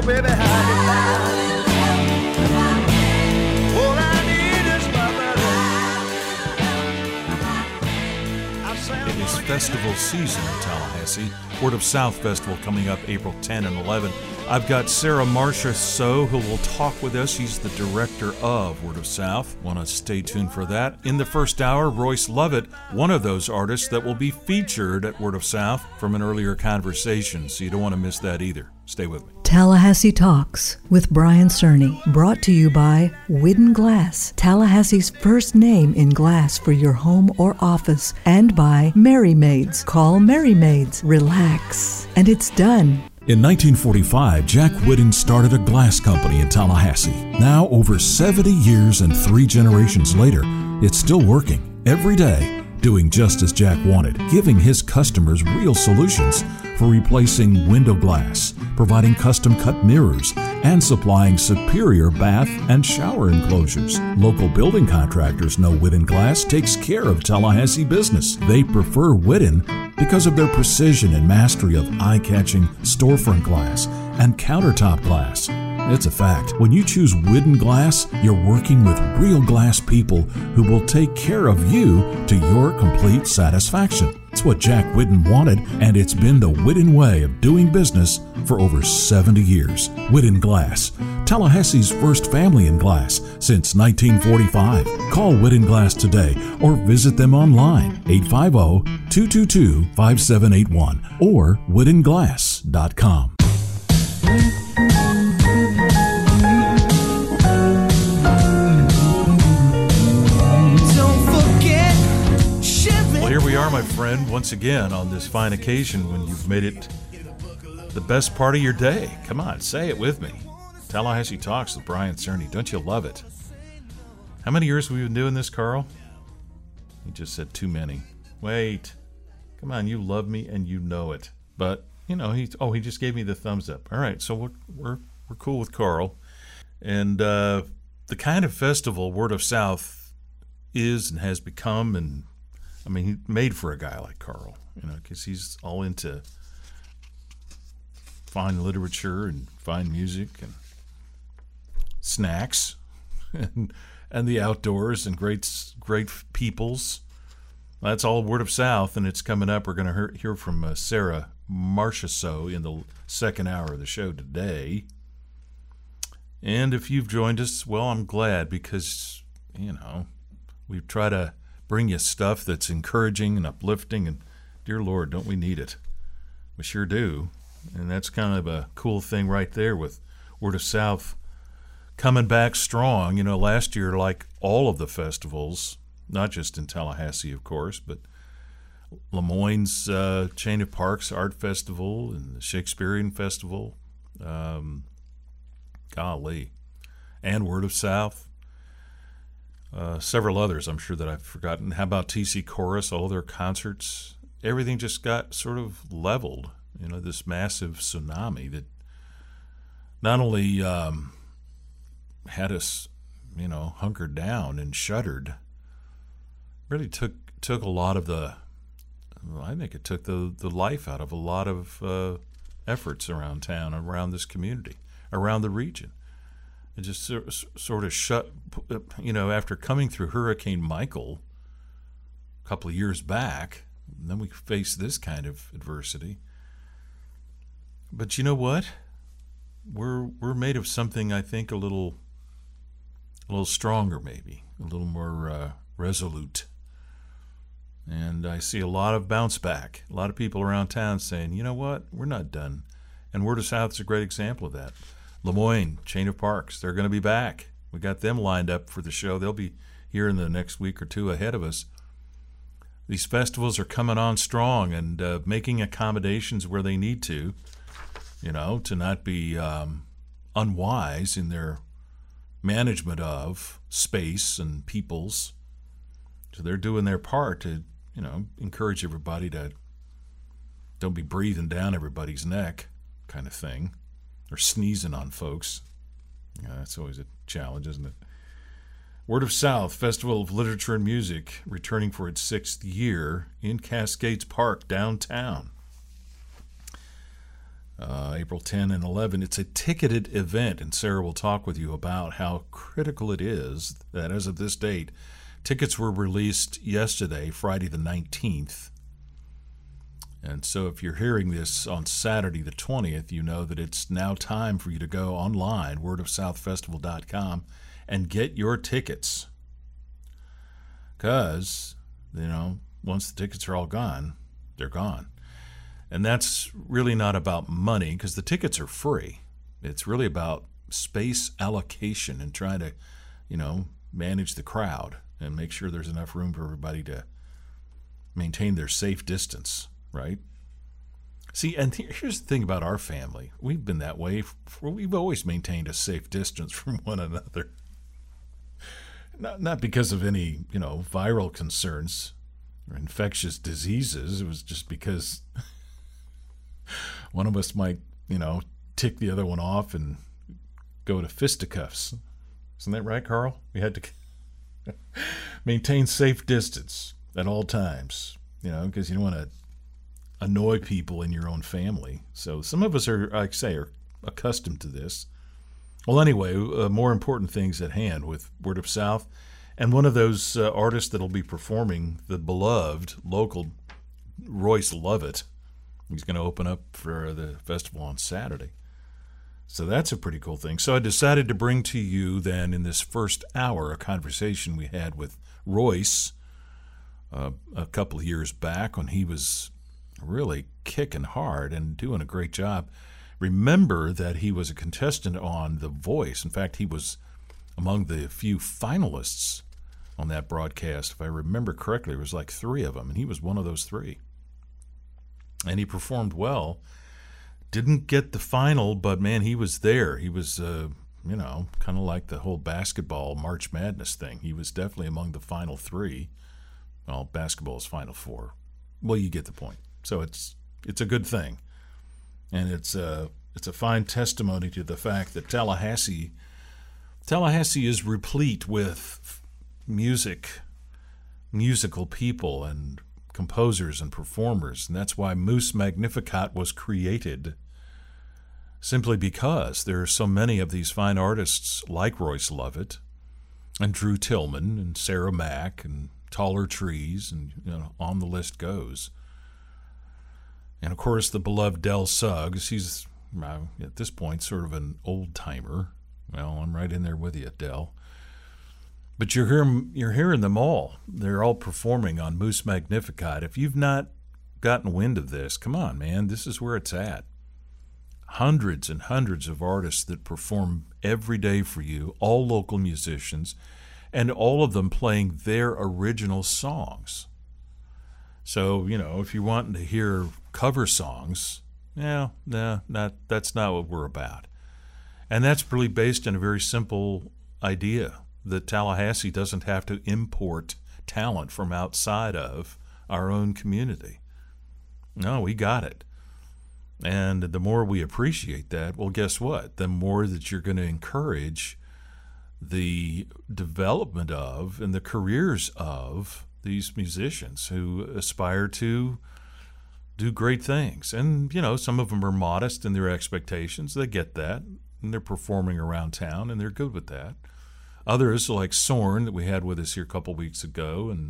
baby, how you like? All I need is my It is festival season in Tallahassee. Word of South Festival coming up April 10 and 11. I've got Sarah Marcia So, who will talk with us. She's the director of Word of South. Want to stay tuned for that. In the first hour, Royce Lovett, one of those artists that will be featured at Word of South from an earlier conversation, so you don't want to miss that either. Stay with me. Tallahassee Talks with Brian Cerny, brought to you by Whidden Glass, Tallahassee's first name in glass for your home or office, and by Merry Maids. Call Merry Maids. Relax. And it's done. In 1945, Jack Whidden started a glass company in Tallahassee. Now, over 70 years and 3 generations later, it's still working every day, doing just as Jack wanted, giving his customers real solutions for replacing window glass, providing custom-cut mirrors, and supplying superior bath and shower enclosures. Local building contractors know Whidden Glass takes care of Tallahassee business. They prefer Whidden because of their precision and mastery of eye-catching storefront glass and countertop glass. It's a fact. When you choose Whidden Glass, you're working with real glass people who will take care of you to your complete satisfaction. It's what Jack Whidden wanted, and it's been the Whidden way of doing business for over 70 years. Whidden Glass, Tallahassee's first family in glass since 1945. Call Whidden Glass today or visit them online, 850-222-5781 or whiddenglass.com. Well, here we are, my friend, once again on this fine occasion when you've made it the best part of your day. Come on, say it with me. Tallahassee Talks with Brian Cerny. Don't you love it? How many years have we been doing this, Carl? He just said too many. Wait. Come on, you love me and you know it. But, you know, he just gave me the thumbs up. All right, so we're cool with Carl. And the kind of festival Word of South is and has become, and I mean, he made for a guy like Carl, you know, because he's all into fine literature and fine music and snacks and the outdoors and great peoples. That's all Word of South, and it's coming up. We're going to hear from Sarah Marcia So in the second hour of the show today. And if you've joined us, well, I'm glad, because, you know, we try to bring you stuff that's encouraging and uplifting, and dear Lord, don't we need it? We sure do. And that's kind of a cool thing right there with Word of South coming back strong. You know, last year, like all of the festivals, not just in Tallahassee, of course, but Lemoyne's Chain of Parks Art Festival and the Shakespearean Festival, golly, and Word of South. Several others I'm sure that I've forgotten. How about TC Chorus, all their concerts? Everything just got sort of leveled. You know, this massive tsunami that not only had us, you know, hunkered down and shuddered, really took a lot of the, I think it took the life out of a lot of efforts around town, around this community, around the region. It just sort of shut, you know, after coming through Hurricane Michael a couple of years back, and then we faced this kind of adversity. But you know what? We're made of something, I think, a little stronger, maybe, a little more resolute. And I see a lot of bounce back, a lot of people around town saying, you know what, we're not done. And Word of South is a great example of that. Lemoyne, Chain of Parks, they're going to be back. We got them lined up for the show. They'll be here in the next week or two ahead of us. These festivals are coming on strong and making accommodations where they need to, you know, to not be unwise in their management of space and peoples. So they're doing their part to, you know, encourage everybody to don't be breathing down everybody's neck kind of thing, or sneezing on folks. Yeah, that's always a challenge, isn't it? Word of South, Festival of Literature and Music, returning for its 6th year in Cascades Park, downtown. April 10 and 11. It's a ticketed event, and Sarah will talk with you about how critical it is that as of this date, tickets were released yesterday, Friday the 19th. And so if you're hearing this on Saturday the 20th, you know that it's now time for you to go online, wordofsouthfestival.com, and get your tickets. Because, once the tickets are all gone, they're gone. And that's really not about money, because the tickets are free. It's really about space allocation and trying to, manage the crowd and make sure there's enough room for everybody to maintain their safe distance, right? See, and here's the thing about our family. We've been that way. We've always maintained a safe distance from one another. Not because of any, viral concerns or infectious diseases. It was just because one of us might, tick the other one off and go to fisticuffs. Isn't that right, Carl? We had to maintain safe distance at all times, because you don't want to annoy people in your own family. So some of us are, like I say, are accustomed to this. Well, anyway, more important things at hand with Word of South. And one of those artists that'll be performing, the beloved local Royce Lovett. He's going to open up for the festival on Saturday. So that's a pretty cool thing. So I decided to bring to you then in this first hour a conversation we had with Royce a couple of years back when he was really kicking hard and doing a great job. Remember that he was a contestant on The Voice. In fact, he was among the few finalists on that broadcast. If I remember correctly, there was like 3 of them, and he was one of those 3. And he performed well. Didn't get the final, but man, he was there. He was, kind of like the whole basketball March Madness thing. He was definitely among the final 3. Well, basketball is final 4. Well, you get the point. So it's a good thing, and it's a fine testimony to the fact that Tallahassee is replete with musical people and composers and performers, and that's why Moose Magnificat was created, simply because there are so many of these fine artists like Royce Lovett and Drew Tillman and Sarah Mack and Taller Trees, and on the list goes. And of course the beloved Del Suggs. He's at this point sort of an old timer. Well, I'm right in there with you, Del. But you're hearing them all. They're all performing on Moose Magnificat. If you've not gotten wind of this, come on, man. This is where it's at. Hundreds and hundreds of artists that perform every day for you, all local musicians, and all of them playing their original songs. So, if you're wanting to hear cover songs, that's not what we're about. And that's really based on a very simple idea, that Tallahassee doesn't have to import talent from outside of our own community. No, we got it. And the more we appreciate that, well, guess what? The more that you're going to encourage the development of and the careers of these musicians who aspire to do great things. And, some of them are modest in their expectations. They get that, and they're performing around town, and they're good with that. Others, like Sorn, that we had with us here a couple weeks ago, and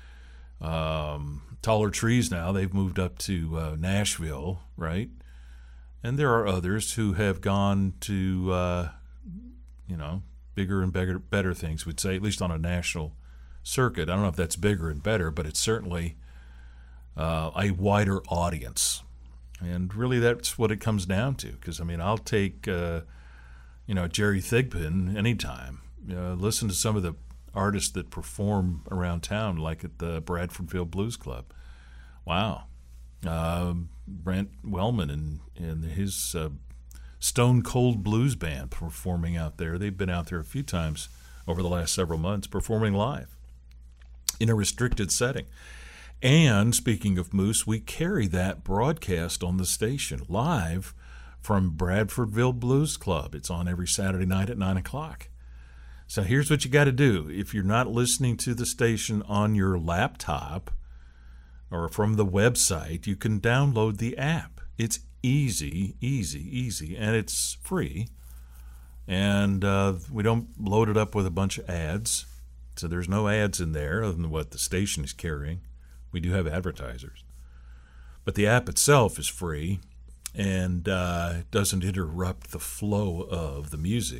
Taller Trees now, they've moved up to Nashville, right? And there are others who have gone to, bigger and better things, we'd say, at least on a national circuit. I don't know if that's bigger and better, but it's certainly a wider audience. And really that's what it comes down to, because, I'll take, Jerry Thigpen anytime. Listen to some of the artists that perform around town, like at the Bradfordville Blues Club. Wow. Brent Wellman and his Stone Cold Blues Band performing out there. They've been out there a few times over the last several months performing live in a restricted setting. And speaking of Moose, we carry that broadcast on the station live from Bradfordville Blues Club. It's on every Saturday night at 9 o'clock. So here's what you got to do. If you're not listening to the station on your laptop or from the website, you can download the app. It's easy, and it's free. And we don't load it up with a bunch of ads. So there's no ads in there other than what the station is carrying. We do have advertisers. But the app itself is free, and it doesn't interrupt the flow of the music.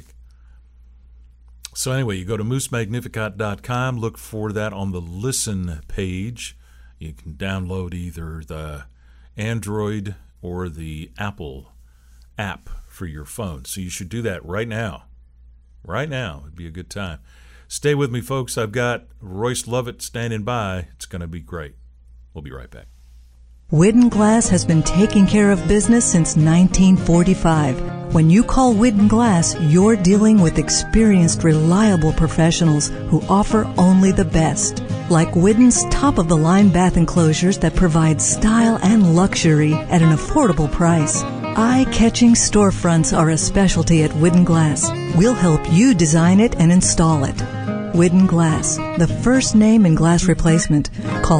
So anyway, you go to moosemagnificat.com, look for that on the Listen page. You can download either the Android or the Apple app for your phone. So you should do that right now. Right now. It'd be a good time. Stay with me, folks. I've got Royce Lovett standing by. It's going to be great. We'll be right back. Widden Glass has been taking care of business since 1945. When you call Widden Glass, you're dealing with experienced, reliable professionals who offer only the best. Like Widden's top-of-the-line bath enclosures that provide style and luxury at an affordable price. Eye-catching storefronts are a specialty at Widden Glass. We'll help you design it and install it. Widden Glass, the first name in glass replacement. Call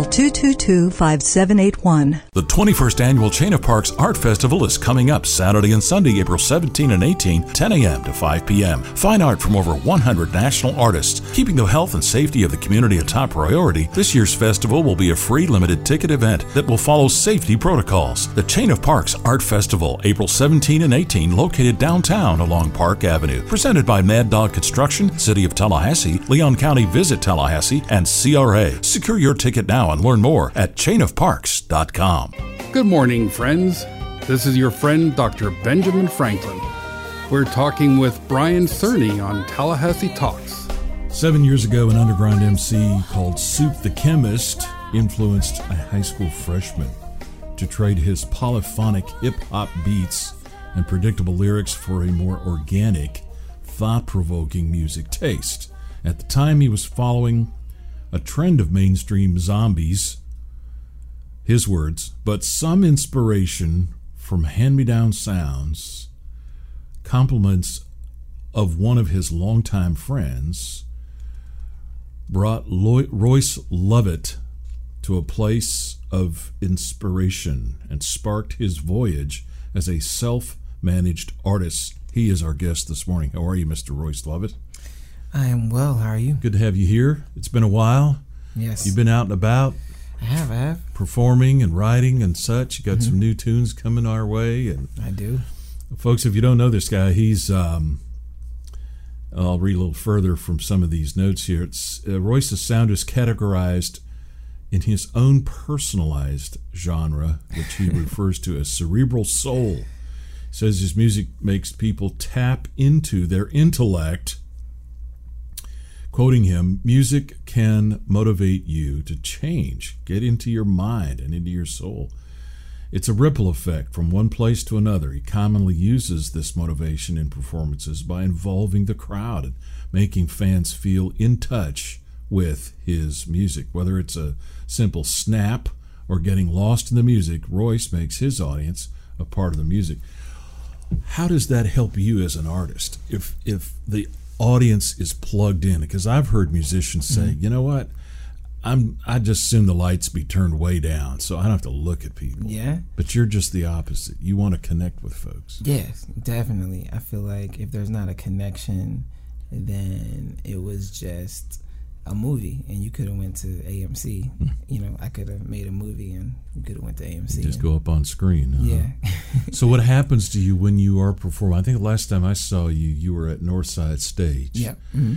222-5781. The 21st Annual Chain of Parks Art Festival is coming up Saturday and Sunday, April 17 and 18, 10 a.m. to 5 p.m. Fine art from over 100 national artists. Keeping the health and safety of the community a top priority, this year's festival will be a free limited ticket event that will follow safety protocols. The Chain of Parks Art Festival, April 17 and 18, located downtown along Park Avenue. Presented by Mad Dog Construction, City of Tallahassee, Leon County Visit Tallahassee, and CRA. Secure your ticket now and learn more at chainofparks.com. Good morning, friends. This is your friend, Dr. Benjamin Franklin. We're talking with Brian Cerny on Tallahassee Talks. 7 years ago, an underground MC called Soup the Chemist influenced a high school freshman to trade his polyphonic hip-hop beats and predictable lyrics for a more organic, thought-provoking music taste. At the time, he was following a trend of mainstream zombies, his words, but some inspiration from hand-me-down sounds, compliments of one of his longtime friends, brought Royce Lovett to a place of inspiration and sparked his voyage as a self-managed artist. He is our guest this morning. How are you, Mr. Royce Lovett? I am well. How are you? Good to have you here. It's been a while. Yes. You've been out and about. I have. Performing and writing and such. You got some new tunes coming our way. And I do. Folks, if you don't know this guy, he's, I'll read a little further from some of these notes here. It's Royce's sound is categorized in his own personalized genre, which he refers to as cerebral soul. He says his music makes people tap into their intellect. Quoting him, music can motivate you to change, get into your mind and into your soul. It's a ripple effect from one place to another. He commonly uses this motivation in performances by involving the crowd and making fans feel in touch with his music. Whether it's a simple snap or getting lost in the music, Royce makes his audience a part of the music. How does that help you as an artist? If the audience is plugged in, because I've heard musicians say, you know what, I just assume the lights be turned way down so I don't have to look at people. Yeah. But you're just the opposite. You want to connect with folks. Yes, definitely. I feel like if there's not a connection, then it was just a movie, and you could have went to AMC. You know, I could have made a movie, and you could have went to AMC. Just go up on screen. Yeah. So what happens to you when you are performing? I think the last time I saw you, you were at Northside Stage. Yeah.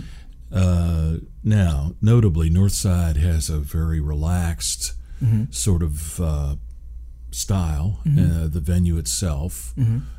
Now, notably, Northside has a very relaxed sort of style. The venue itself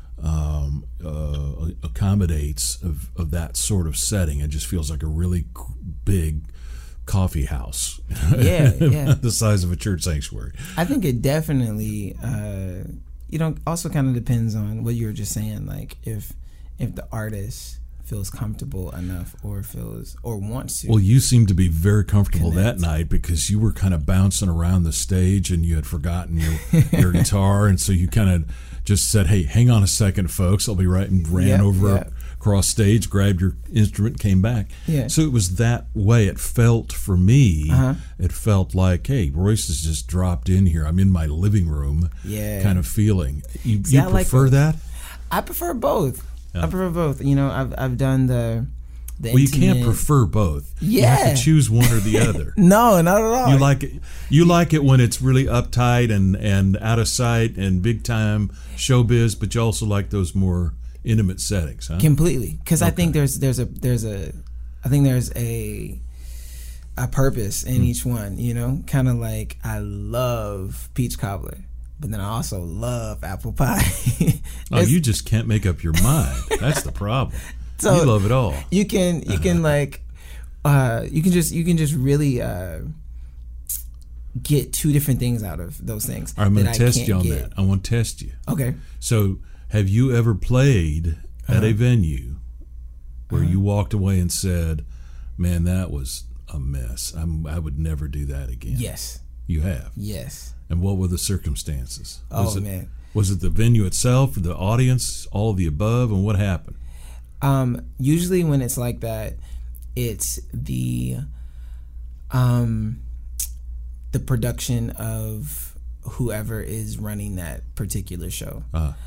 accommodates of that sort of setting. It just feels like a really big coffee house. Yeah. The size of a church sanctuary. I think it definitely, also kind of depends on what you were just saying. Like if the artist feels comfortable enough or wants to. Well, you seem to be very comfortable connect. that night because you were kind of bouncing around the stage and you had forgotten your guitar, and so you kind of just said, "Hey, hang on a second, folks. I'll be right," and ran over cross stage, grabbed your instrument, came back. Yeah. So it was that way it felt for me. Uh-huh. It felt like, hey, Royce has just dropped in here. I'm in my living room, Yeah. kind of feeling. You See, I like prefer that? I prefer both. Yeah. I prefer both. You know, I've done the Well, you can't intimate- prefer both. You Yeah. have to choose one or the other. No, not at all. You like it when it's really uptight and out of sight and big time showbiz, but you also like those more intimate settings, huh? Completely, because I Okay. think there's a purpose in each one. You know, kind of like I love peach cobbler, but then I also love apple pie. Oh, you just can't make up your mind. That's the problem. So you love it all. You can like you can just really get two different things out of those things. I'm going that to I test can't you on get. that. I want to test you. Okay. So, have you ever played at a venue where you walked away and said, "Man, that was a mess. I would never do that again"? Yes. You have. Yes. And what were the circumstances? Oh, man. Was it the venue itself, the audience, all of the above, and what happened? Usually when it's like that, it's the production of whoever is running that particular show.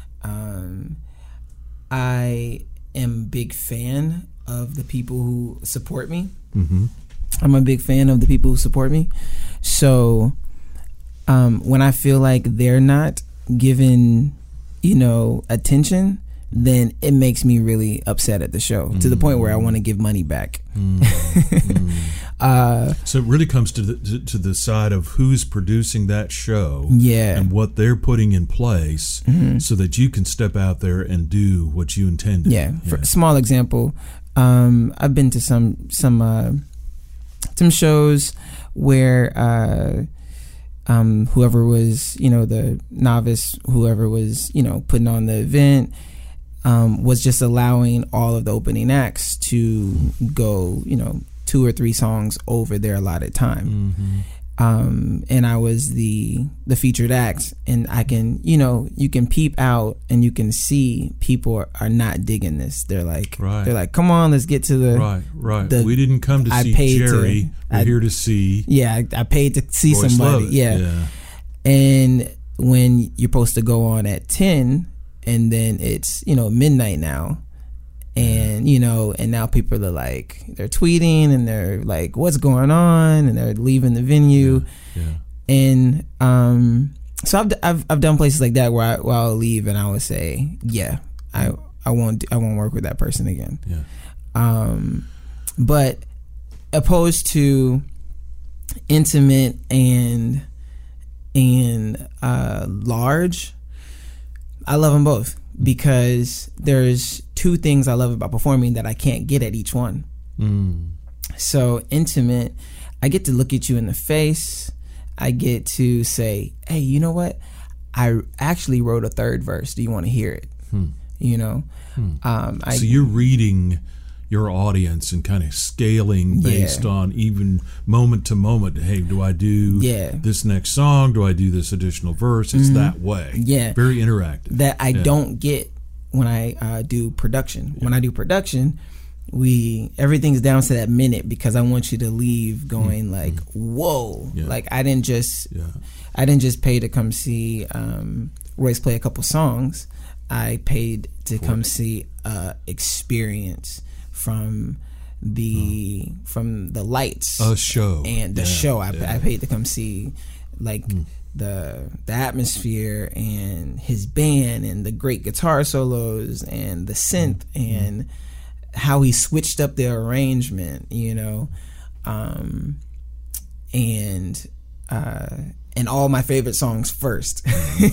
I am a big fan of the people who support me. Mm-hmm. I'm a big fan of the people who support me. So when I feel like they're not given, attention, then it makes me really upset at the show to the point where I want to give money back. So it really comes to the side of who's producing that show, Yeah. and what they're putting in place, so that you can step out there and do what you intended. Yeah. For a small example, I've been to some shows where whoever was, the novice, whoever was, putting on the event, was just allowing all of the opening acts to go, 2 or 3 songs over their allotted time. And I was the featured act, and I can, you can peep out and you can see people are not digging this. They're like, come on, let's get to the right. the- We didn't come to I see paid Jerry. We're here to see. Yeah, I paid to see Royce somebody. Lovett. Yeah. And when you're supposed to go on at 10, and then it's midnight now, and and now people are like, they're tweeting and they're like, what's going on, and they're leaving the venue. And so I've done places like that where I'll leave and I would say, I won't work with that person again. But opposed to intimate and large, I love them both, because there's 2 things I love about performing that I can't get at each one. So intimate, I get to look at you in the face. I get to say, hey, you know what? I actually wrote a 3rd verse. Do you want to hear it? So you're reading your audience and kind of scaling based on even moment to moment. Hey, do I do this next song? Do I do this additional verse? It's that way. Yeah. Very interactive. That I don't get when I do production. When I do production, everything's down to that minute, because I want you to leave going like, whoa. Like I didn't just pay to come see Royce play a couple songs. I paid to come see experience from the lights, a show, and the show. I paid to come see like the atmosphere and his band and the great guitar solos and the synth and how he switched up the arrangement, and all my favorite songs first,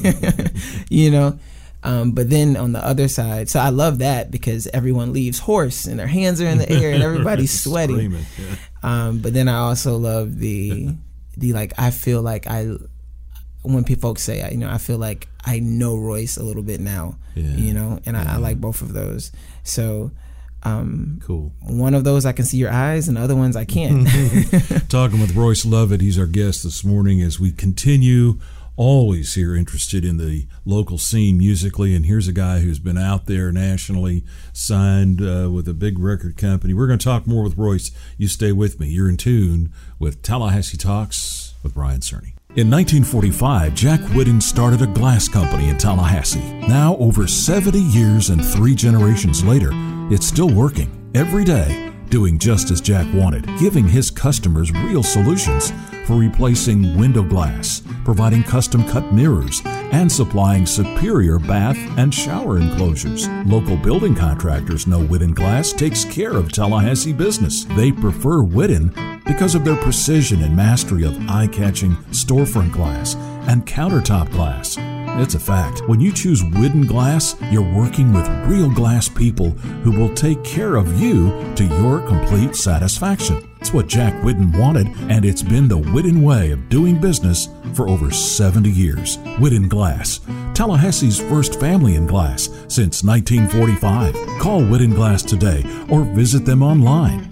but then on the other side, so I love that because everyone leaves hoarse and their hands are in the air and everybody's sweating. But then I also love the like, I feel like when folks say, I feel like I know Royce a little bit now, and I like both of those. So cool. One of those I can see your eyes, and other ones I can't. Talking with Royce Lovett, he's our guest this morning as we continue always here interested in the local scene musically, and here's a guy who's been out there nationally, signed with a big record company. We're going to talk more with Royce. You stay with me. You're in tune with Tallahassee Talks with Brian Cerny. In 1945, Jack Whitten started a glass company in Tallahassee. Now, over 70 years and 3 generations later, it's still working every day, doing just as Jack wanted, giving his customers real solutions for replacing window glass, providing custom-cut mirrors, and supplying superior bath and shower enclosures. Local building contractors know Whitten Glass takes care of Tallahassee business. They prefer Whitten because of their precision and mastery of eye-catching storefront glass and countertop glass. It's a fact. When you choose Whitten Glass, you're working with real glass people who will take care of you to your complete satisfaction. It's what Jack Whitten wanted, and it's been the Whitten way of doing business for over 70 years. Whitten Glass, Tallahassee's first family in glass since 1945. Call Whitten Glass today or visit them online,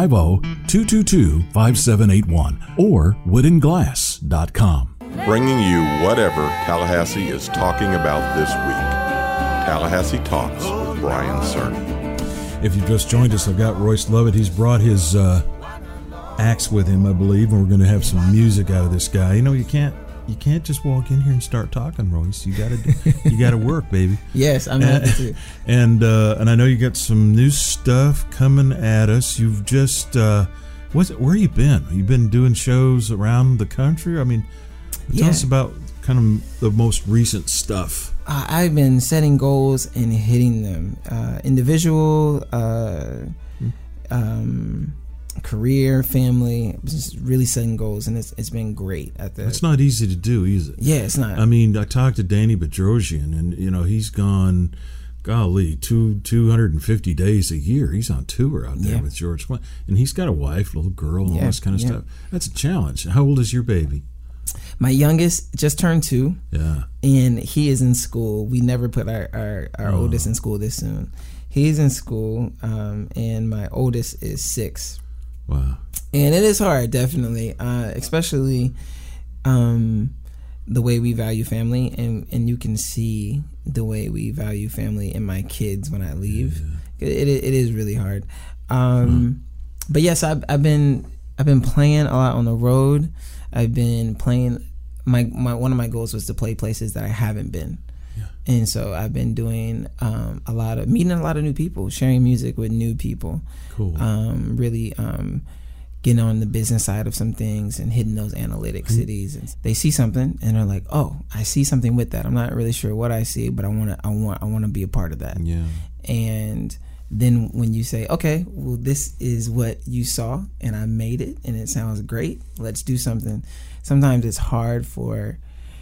850-222-5781 or whittenglass.com. Bringing you whatever Tallahassee is talking about this week. Tallahassee Talks with Brian Cerny. If you just joined us, I've got Royce Lovett. He's brought his axe with him, I believe, and we're going to have some music out of this guy. You know, you can't just walk in here and start talking, Royce. You got to work, baby. Yes, I'm happy to. And I know you got some new stuff coming at us. You've just where you been? You've been doing shows around the country. I mean, tell us about kind of the most recent stuff. I've been setting goals and hitting them. Individual, career, family, just really setting goals, and it's been great. It's not easy to do, is it? Yeah, it's not. I mean, I talked to Danny Bedrosian, and he's gone, golly, 250 days a year. He's on tour out there with George Flynn, and he's got a wife, little girl, and all this kind of stuff. That's a challenge. How old is your baby? My youngest just turned 2. Yeah. And he is in school. We never put our oldest in school this soon. He's in school, and my oldest is 6. Wow. And it is hard, definitely, especially the way we value family, and you can see the way we value family in my kids when I leave. Yeah. It is really hard. But yes, I've been playing a lot on the road. I've been playing. My one of my goals was to play places that I haven't been, and so I've been doing meeting a lot of new people, sharing music with new people. Cool. Really getting on the business side of some things and hitting those analytic cities. And they see something and they're like, "Oh, I see something with that. I'm not really sure what I see, but I want to be a part of that." Yeah. And then when you say, okay, well, this is what you saw and I made it and it sounds great, let's do something. Sometimes it's hard for,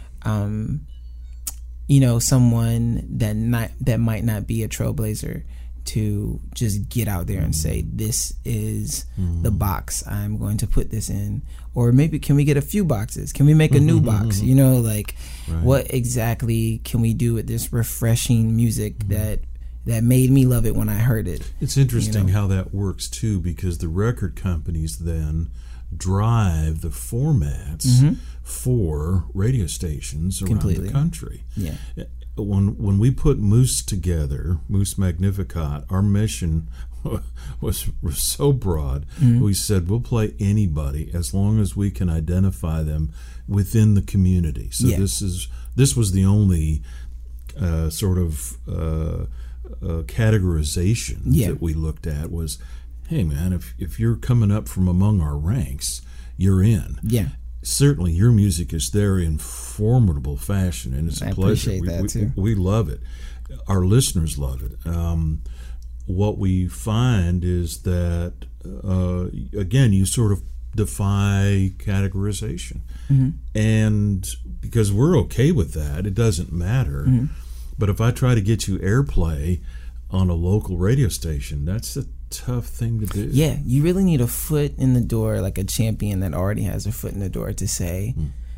someone that might not be a trailblazer to just get out there and say, this is the box I'm going to put this in. Or maybe, can we get a few boxes? Can we make a new box? What exactly can we do with this refreshing music that made me love it when I heard it? It's interesting how that works too, because the record companies then drive the formats for radio stations around the country. Yeah. When we put Moose together, Moose Magnificat, our mission was so broad. We said we'll play anybody as long as we can identify them within the community. So this was the only sort of categorization that we looked at was, hey man, if you're coming up from among our ranks, you're in. Yeah. Certainly your music is there in formidable fashion, and it's a pleasure. Appreciate that too. We love it. Our listeners love it. What we find is that, again, you sort of defy categorization. And because we're okay with that, it doesn't matter. But if I try to get you airplay on a local radio station, that's a tough thing to do. Yeah, you really need a foot in the door, like a champion that already has a foot in the door to say,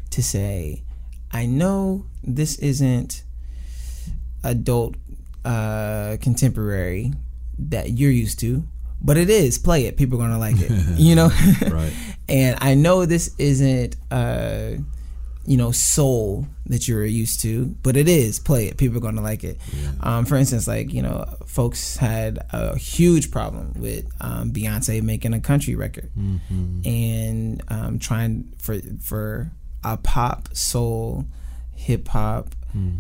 I know this isn't adult contemporary that you're used to, but it is. Play it. People are gonna like it. Right. And I know this isn't soul that you're used to, but it is play it. People are going to like it. Yeah. For instance, folks had a huge problem with Beyonce making a country record and trying for a pop, soul, hip hop,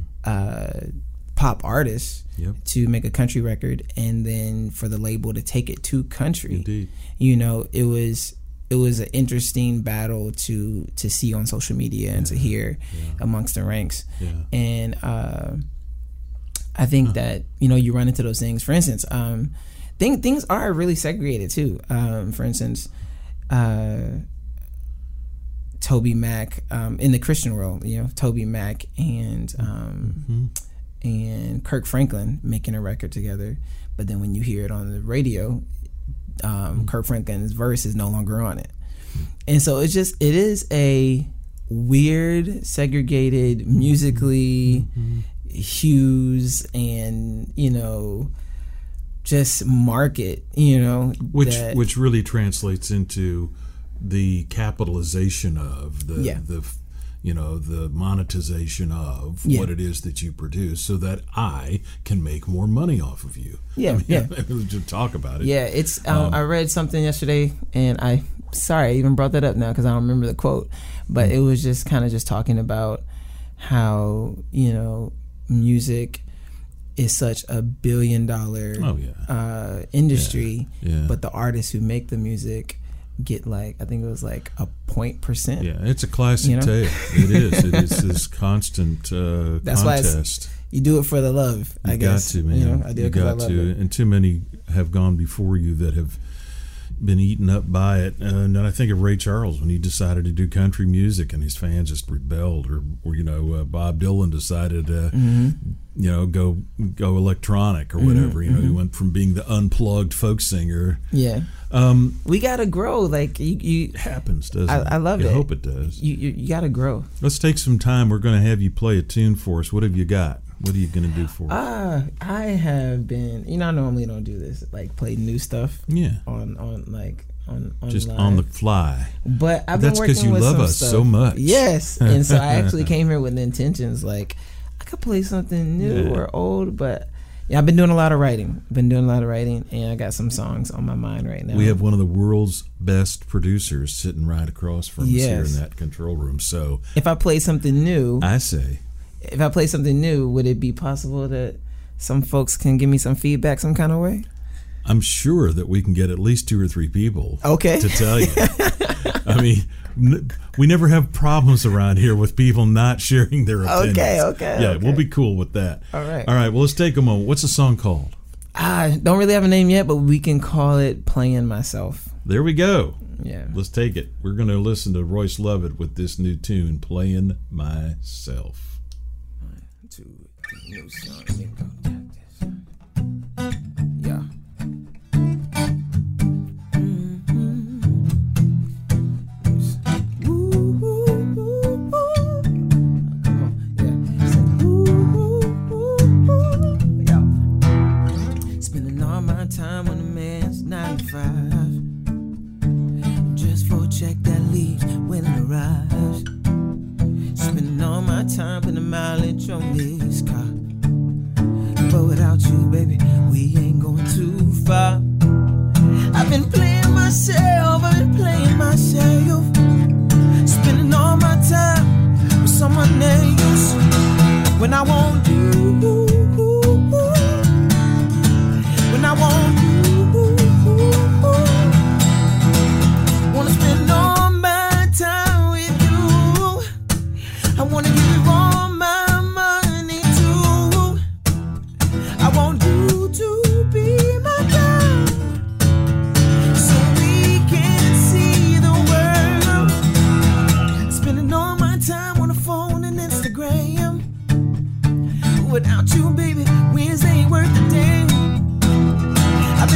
pop artist to make a country record, and then for the label to take it to country. Indeed. It was an interesting battle to see on social media and to hear amongst the ranks. Yeah. And I think that, you run into those things. For instance, things are really segregated too. For instance, Toby Mac, in the Christian world, Toby Mac and Kirk Franklin making a record together. But then when you hear it on the radio, Kirk Franklin's verse is no longer on it. And so it is a weird, segregated, musically hues and, just market, which really translates into the capitalization of the monetization of what it is that you produce, so that I can make more money off of you. To talk about it. Yeah, it's. I read something yesterday, and I even brought that up now because I don't remember the quote, but it was just kind of just talking about how music is such a $1 billion industry, but the artists who make the music get I think it was a 0.%. Yeah, it's a classic tale. It is. It is this constant That's contest. Why you do it for the love. I guess. You got to, man. I do you it 'cause got I love to, it. and too many have gone before you that have been eaten up by it. And I think of Ray Charles when he decided to do country music, and his fans just rebelled, or Bob Dylan decided go electronic or whatever. He went from being the unplugged folk singer. Yeah. We gotta grow. It happens, doesn't it? I love it. I hope it does. You gotta grow. Let's take some time. We're going to have you play a tune for us. What have you got? What are you going to do for us? I have been. I normally don't do this. Play new stuff. Yeah. On just live. On the fly. But I've That's been working because you with love some us stuff. so much. Yes, and so I actually came here with the intentions I could play something new or old, but. Yeah, I've been doing a lot of writing. And I got some songs on my mind right now. We have one of the world's best producers sitting right across from us here in that control room. So if I play something new, would it be possible that some folks can give me some feedback some kind of way? I'm sure that we can get at least 2 or 3 people to tell you. I mean, we never have problems around here with people not sharing their opinions. Okay. Yeah, we'll be cool with that. All right. Well, let's take a moment. What's the song called? I don't really have a name yet, but we can call it Playing Myself. There we go. Yeah. Let's take it. We're going to listen to Royce Lovett with this new tune, Playing Myself. 1, 2, 3, new song. Yeah. Time on a man's 9 to 5, just for a check that leaves when it arrives. Spending all my time putting mileage on this car, but without you, baby, we ain't going too far. I've been playing myself, spending all my time with someone else when I want you. I want you. Wanna spend all my time with you. I wanna give you all my money too. I want you to be my girl, so we can see the world. Spending all my time on the phone and Instagram. Without you, baby, Wednesday ain't worth a damn. I've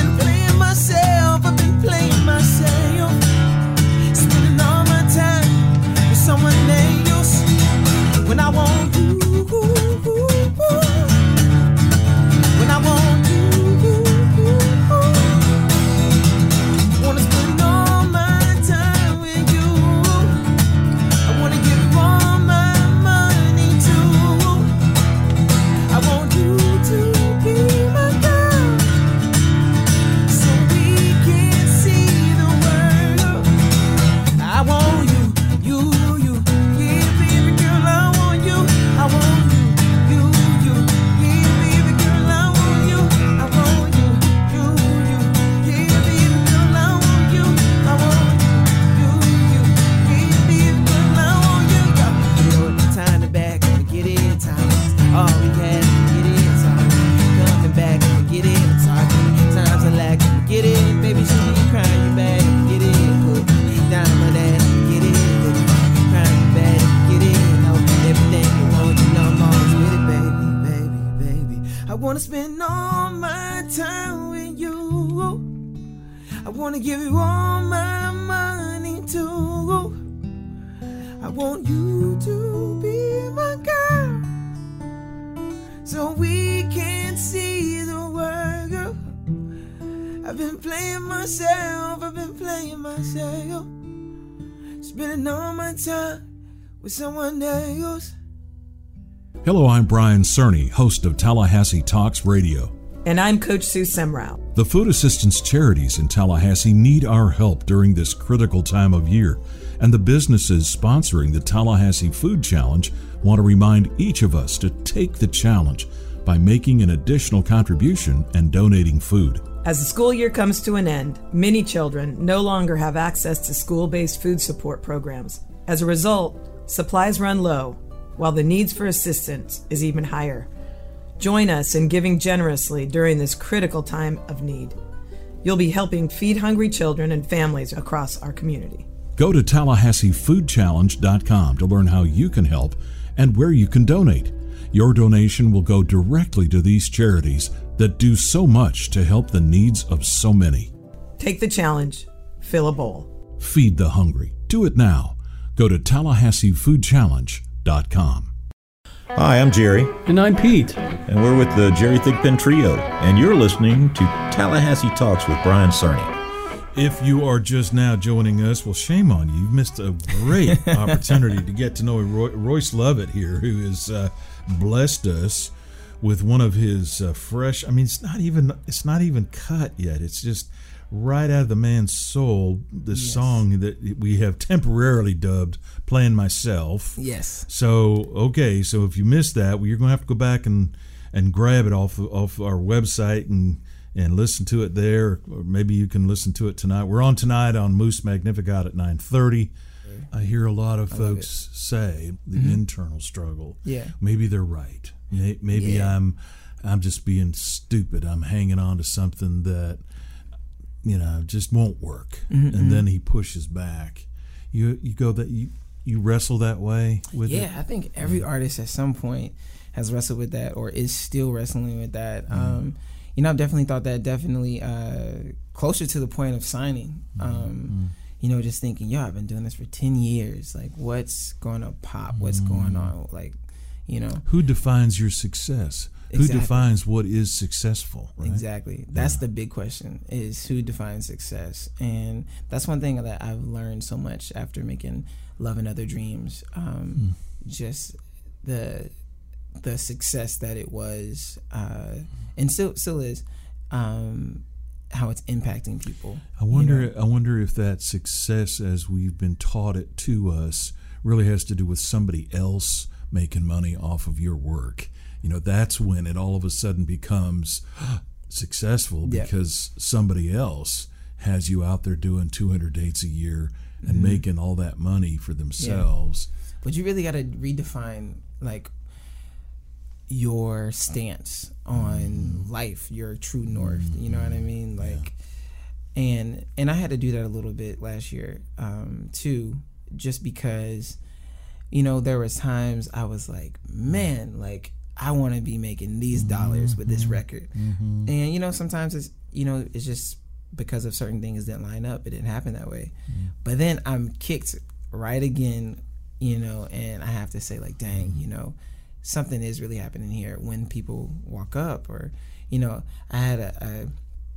wanna spend all my time with you. I wanna give you all my money too. I want you to be my girl, so we can see the world, girl. I've been playing myself, spending all my time with someone else. Hello, I'm Brian Cerny, host of Tallahassee Talks Radio. And I'm Coach Sue Semrau. The food assistance charities in Tallahassee need our help during this critical time of year, and the businesses sponsoring the Tallahassee Food Challenge want to remind each of us to take the challenge by making an additional contribution and donating food. As the school year comes to an end, many children no longer have access to school-based food support programs. As a result, supplies run low, while the needs for assistance is even higher. Join us in giving generously during this critical time of need. You'll be helping feed hungry children and families across our community. Go to TallahasseeFoodChallenge.com to learn how you can help and where you can donate. Your donation will go directly to these charities that do so much to help the needs of so many. Take the challenge. Fill a bowl. Feed the hungry. Do it now. Go to TallahasseeFoodChallenge.com. Hi, I'm Jerry. And I'm Pete. And we're with the Jerry Thigpen Trio. And you're listening to Tallahassee Talks with Brian Cerny. If you are just now joining us, well, shame on you. You've missed a great opportunity to get to know Royce Lovett here, who has blessed us with one of his fresh. I mean, it's not even cut yet. It's just right out of the man's soul. The song that we have temporarily dubbed "Playing Myself." Yes. So okay, so if you missed that, well, you're going to have to go back and grab it off our website and listen to it there, or maybe you can listen to it tonight. We're on tonight on Moose Magnificat at 9:30. I hear a lot of folks say the internal struggle. Yeah. Maybe they're right. Maybe I'm just being stupid. I'm hanging on to something that just won't work. And then he pushes back. You go that you wrestle that way with it? Yeah, I think every artist at some point has wrestled with that or is still wrestling with that. I've definitely thought that closer to the point of signing. Just thinking, I've been doing this for 10 years. Like, what's going to pop? What's going on? Like, Who defines your success? Exactly. Who defines what is successful? Right? Exactly. That's the big question, is who defines success. And that's one thing that I've learned so much after making Love and Other Dreams. Just the success that it was, and still is, how it's impacting people. I wonder if that success, as we've been taught it to us, really has to do with somebody else making money off of your work. That's when it all of a sudden becomes successful, because somebody else has you out there doing 200 dates a year and making all that money for themselves. But you really got to redefine, like, your stance on life, your true north. You know what I mean? Like, and I had to do that a little bit last year, too, just because, there was times I was like, man, like, I want to be making these dollars with this record. And, sometimes it's, it's just because of certain things didn't line up. It didn't happen that way. But then I'm kicked right again, and I have to say, like, dang, something is really happening here when people walk up. Or, I had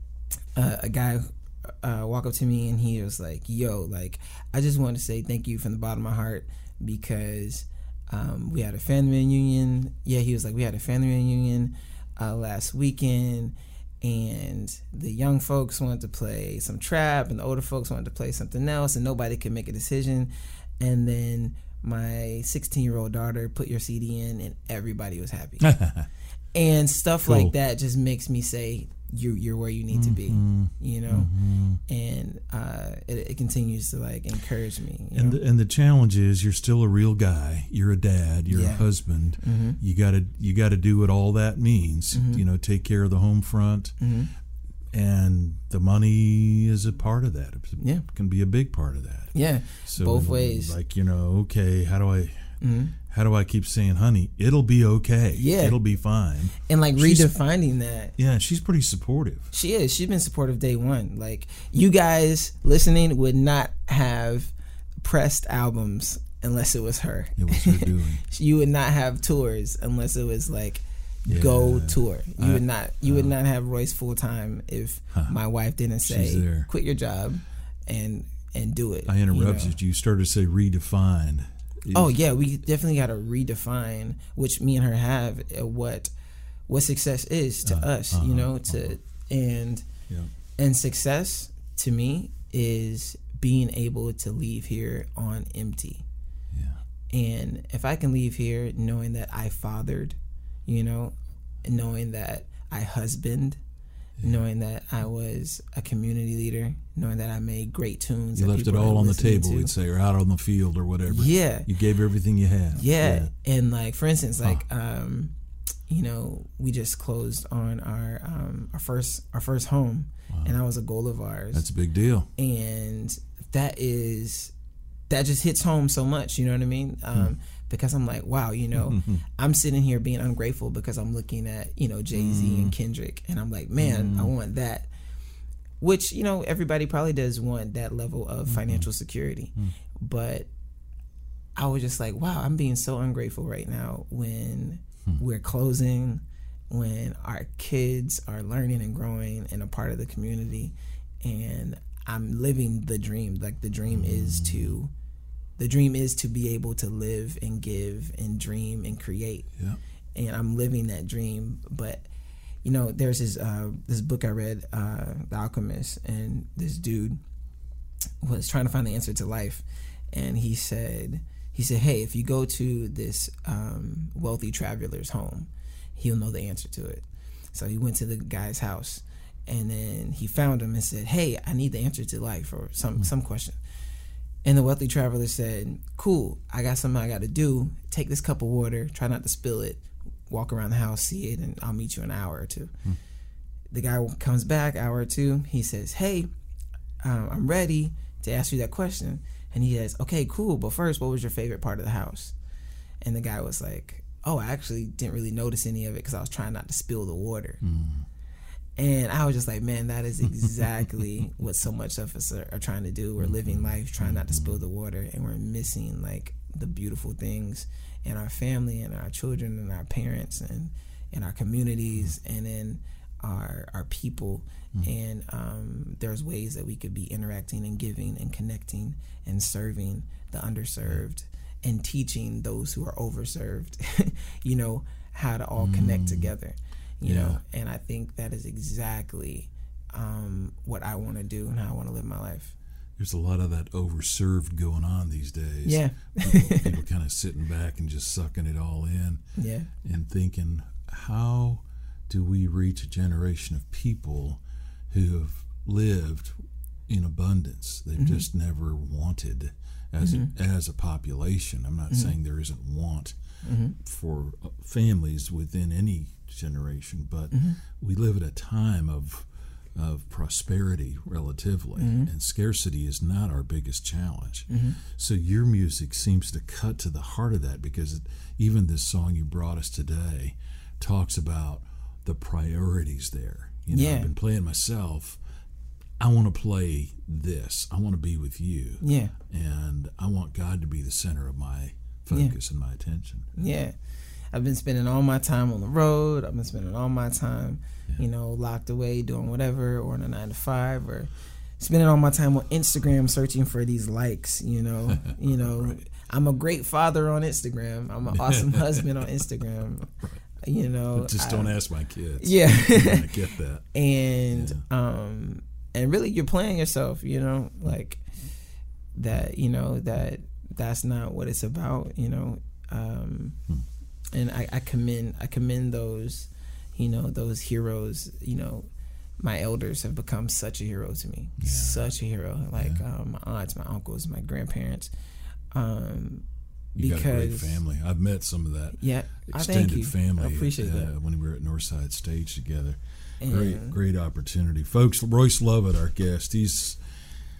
a guy walk up to me, and he was like, yo, like, I just want to say thank you from the bottom of my heart, because we had a family reunion. Yeah, he was like, we had a family reunion last weekend, and the young folks wanted to play some trap, and the older folks wanted to play something else, and nobody could make a decision. And then my 16-year-old daughter put your CD in, and everybody was happy. And stuff like that just makes me say, you're where you need to be, and it continues to, like, encourage me. And the challenge is, you're still a real guy. You're a dad. You're a husband. You gotta do what all that means. Take care of the home front, and the money is a part of that. It can be a big part of that. Yeah, so, both ways. Like, okay, how do I How do I keep saying, honey, it'll be okay. Yeah. It'll be fine. And like She's- redefining that. Yeah, she's pretty supportive. She is. She's been supportive day one. Like, you guys listening would not have pressed albums unless it was her. It was her doing. You would not have tours unless it was like go tour. You would not have Royce full time if my wife didn't She's say there. quit your job and do it. I interrupted you know? you. Started to say redefined. Oh yeah, we definitely got to redefine, which me and her have, what success is to us, you know, and success to me is being able to leave here on empty. Yeah. And if I can leave here knowing that I fathered, you know, knowing that I husband, knowing that I was a community leader, knowing that I made great tunes. You that left it people all are on the listening table, to. we'd say, or out on the field or whatever. Yeah. You gave everything you had. Yeah. And like, for instance, like, you know, we just closed on our first home, and that was a goal of ours. That's a big deal. And that just hits home so much, you know what I mean? Because I'm like, wow, you know, I'm sitting here being ungrateful because I'm looking at, you know, Jay-Z and Kendrick, and I'm like, man, I want that. Which, you know, everybody probably does want that level of financial security. But I was just like, wow, I'm being so ungrateful right now when we're closing, when our kids are learning and growing and a part of the community, and I'm living the dream. Like, the dream is to be able to live and give and dream and create. Yeah. And I'm living that dream. But, you know, there's this book I read, The Alchemist, and this dude was trying to find the answer to life. And he said, hey, if you go to this wealthy traveler's home, he'll know the answer to it. So he went to the guy's house, and then he found him and said, hey, I need the answer to life, or some question. And the wealthy traveler said, cool, I got something I got to do. Take this cup of water, try not to spill it, walk around the house, see it, and I'll meet you in an hour or two. The guy comes back, hour or two. He says, hey, I'm ready to ask you that question. And he says, okay, cool, but first, what was your favorite part of the house? And the guy was like, oh, I actually didn't really notice any of it because I was trying not to spill the water. And I was just like, man, that is exactly what so much of us are trying to do. We're living life, trying not to spill the water, and we're missing like the beautiful things in our family and our children and our parents and in our communities and in our people. And there's ways that we could be interacting and giving and connecting and serving the underserved and teaching those who are overserved, you know, how to all connect together. You know, and I think that is exactly what I want to do and how I want to live my life. There's a lot of that overserved going on these days. Yeah. People kind of sitting back and just sucking it all in. Yeah. And thinking, how do we reach a generation of people who have lived in abundance? They've just never wanted as a population. I'm not saying there isn't want for families within any generation, but we live at a time of prosperity relatively, and scarcity is not our biggest challenge. So your music seems to cut to the heart of that, because even this song you brought us today talks about the priorities there. You know, I've been playing myself. I want to play this. I want to be with you. Yeah. And I want God to be the center of my focus and my attention. Yeah. I've been spending all my time on the road. I've been spending all my time, you know, locked away doing whatever, or in a 9-to-5, or spending all my time on Instagram searching for these likes, you know. You know, right. I'm a great father on Instagram. I'm an awesome husband on Instagram. Right. You know, but just don't ask my kids. Yeah. I get that. And really you're playing yourself, you know, like that, you know, that's not what it's about, you know. And I commend those, you know, those heroes. You know, my elders have become such a hero to me, such a hero. Like my aunts, my uncles, my grandparents. You because got a great family. I've met some of that. Yeah, extended family. I appreciate that. When we were at Northside Stage together. Great opportunity, folks. Royce Lovett, our guest. He's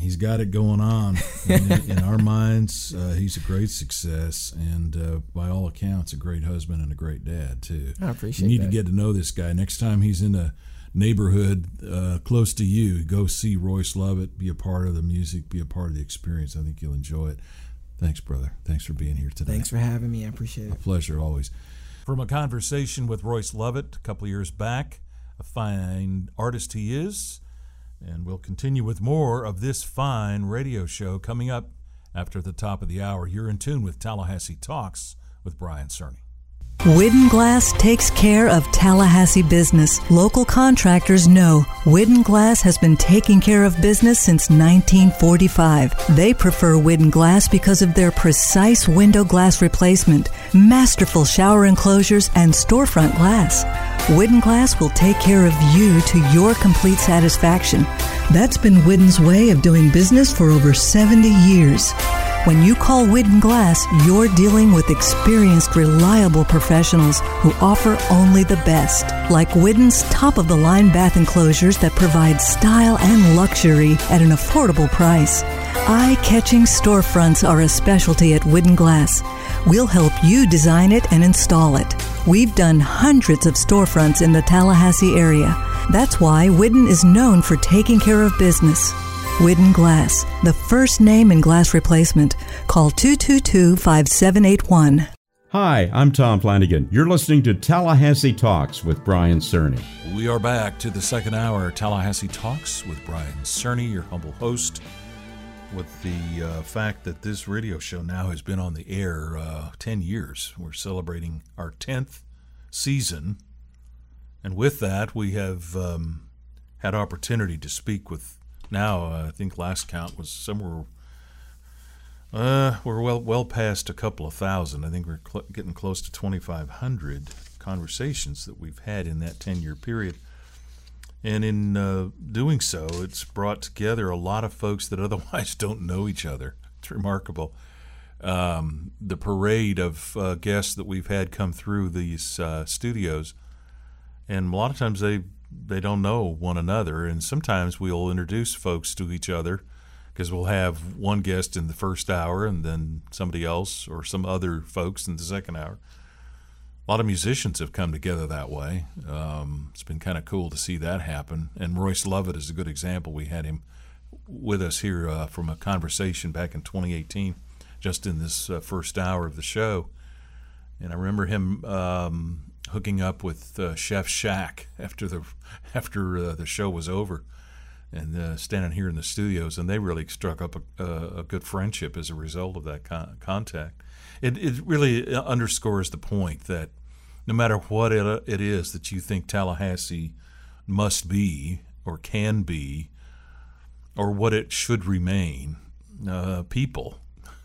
He's got it going on. In our minds, he's a great success, and by all accounts, a great husband and a great dad, too. I appreciate You need that. to get to know this guy. Next time he's in a neighborhood close to you, go see Royce Lovett, be a part of the music, be a part of the experience. I think you'll enjoy it. Thanks, brother. Thanks for being here today. Thanks for having me. I appreciate A it. pleasure always. From a conversation with Royce Lovett a couple of years back, a fine artist he is, and we'll continue with more of this fine radio show coming up after the top of the hour. You're in tune with Tallahassee Talks with Brian Cerny. Widden Glass takes care of Tallahassee business. Local contractors know Widden Glass has been taking care of business since 1945. They prefer Widden Glass because of their precise window glass replacement, masterful shower enclosures, and storefront glass. Widden Glass will take care of you to your complete satisfaction. That's been Widden's way of doing business for over 70 years. When you call Widden Glass, you're dealing with experienced, reliable professionals who offer only the best, like Widden's top-of-the-line bath enclosures that provide style and luxury at an affordable price. Eye-catching storefronts are a specialty at Widden Glass. We'll help you design it and install it. We've done hundreds of storefronts in the Tallahassee area. That's why Widden is known for taking care of business. Widden Glass, the first name in glass replacement. Call 222-5781. Hi, I'm Tom Flanagan. You're listening to Tallahassee Talks with Brian Cerny. We are back to the second hour, Tallahassee Talks with Brian Cerny, your humble host, with the fact that this radio show now has been on the air 10 years. We're celebrating our 10th season, and with that, we have had opportunity to speak with, now I think last count was somewhere, we're well past a couple of thousand. I think we're getting close to 2,500 conversations that we've had in that 10-year period. And in doing so, it's brought together a lot of folks that otherwise don't know each other. It's remarkable. The parade of guests that we've had come through these studios, and a lot of times they don't know one another, and sometimes we'll introduce folks to each other because we'll have one guest in the first hour and then somebody else or some other folks in the second hour. A lot of musicians have come together that way. It's been kind of cool to see that happen. And Royce Lovett is a good example. We had him with us here from a conversation back in 2018, just in this first hour of the show. And I remember him hooking up with Chef Shack after the show was over, and standing here in the studios, and they really struck up a good friendship as a result of that contact. It really underscores the point that no matter what it is that you think Tallahassee must be or can be or what it should remain, people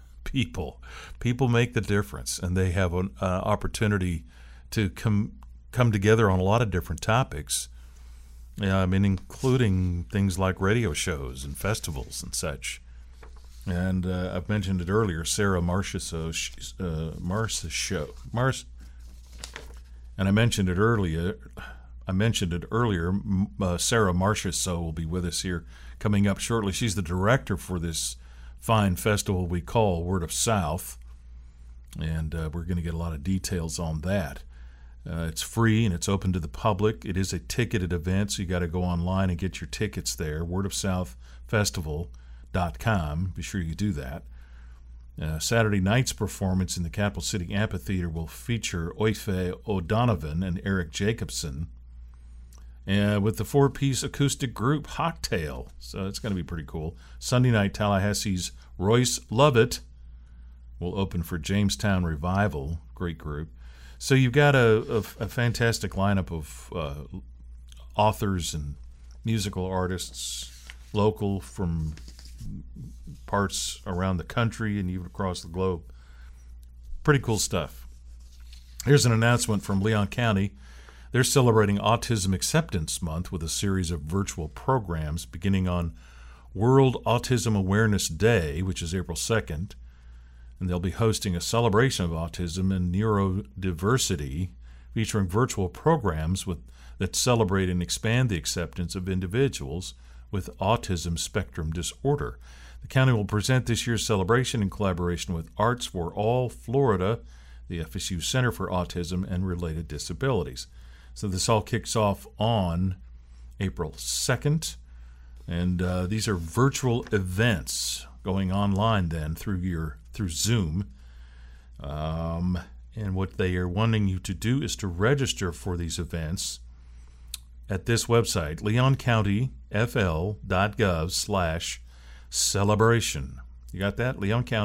make the difference, and they have an opportunity to come together on a lot of different topics. Including things like radio shows and festivals and such. And I've mentioned it earlier, Sarah Marcia show. And I mentioned it earlier. Sarah Marcia will be with us here coming up shortly. She's the director for this fine festival we call Word of South, and we're going to get a lot of details on that. It's free and it's open to the public. It is a ticketed event, so you got to go online and get your tickets there. wordofsouthfestival.com. Be sure you do that. Saturday night's performance in the Capital City Amphitheater will feature Oife O'Donovan and Eric Jacobson with the four-piece acoustic group Hawktail. So it's going to be pretty cool. Sunday night, Tallahassee's Royce Lovett will open for Jamestown Revival. Great group. So you've got a fantastic lineup of authors and musical artists, local from parts around the country and even across the globe. Pretty cool stuff. Here's an announcement from Leon County. They're celebrating Autism Acceptance Month with a series of virtual programs beginning on World Autism Awareness Day, which is April 2nd. And they'll be hosting a celebration of autism and neurodiversity, featuring virtual programs that celebrate and expand the acceptance of individuals with autism spectrum disorder. The county will present this year's celebration in collaboration with Arts for All Florida, the FSU Center for Autism and Related Disabilities. So this all kicks off on April 2nd, and these are virtual events going online then through Zoom. And what they are wanting you to do is to register for these events at this website, leoncountyfl.gov/celebration. You got that?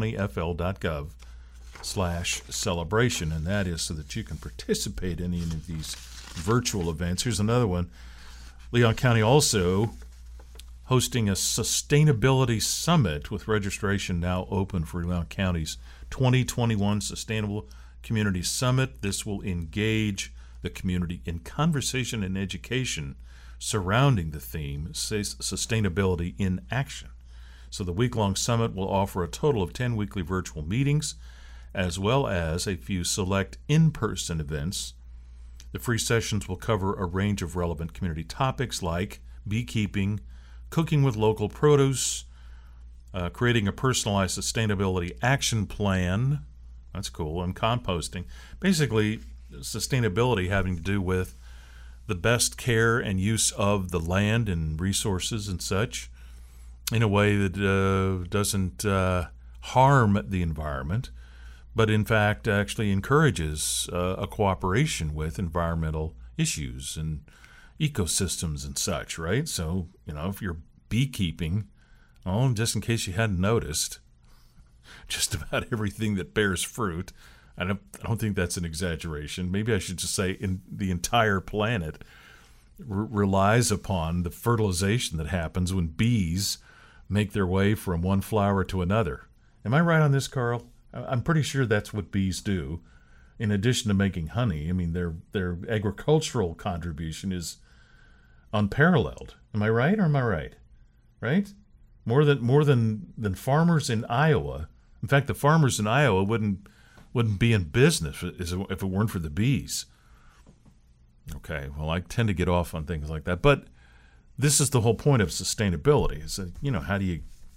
leoncountyfl.gov/celebration. And that is so that you can participate in any of these virtual events. Here's another one. Leon County also hosting a sustainability summit with registration now open for Leon County's 2021 Sustainable Community Summit. This will engage the community in conversation and education surrounding the theme, Sustainability in Action. So the week-long summit will offer a total of 10 weekly virtual meetings, as well as a few select in-person events. The free sessions will cover a range of relevant community topics like beekeeping, cooking with local produce, creating a personalized sustainability action plan. That's cool. And composting. Basically, sustainability having to do with the best care and use of the land and resources and such in a way that doesn't harm the environment, but in fact actually encourages a cooperation with environmental issues and ecosystems and such, right? So, if you're beekeeping, just in case you hadn't noticed, just about everything that bears fruit, I don't think that's an exaggeration. Maybe I should just say the entire planet relies upon the fertilization that happens when bees make their way from one flower to another. Am I right on this, Carl? I'm pretty sure that's what bees do. In addition to making honey, I mean, their agricultural contribution is unparalleled. Am I right or am I right? Right? More than farmers in Iowa. In fact, the farmers in Iowa wouldn't be in business if it weren't for the bees. Okay, well, I tend to get off on things like that, but this is the whole point of sustainability. Is that, how do you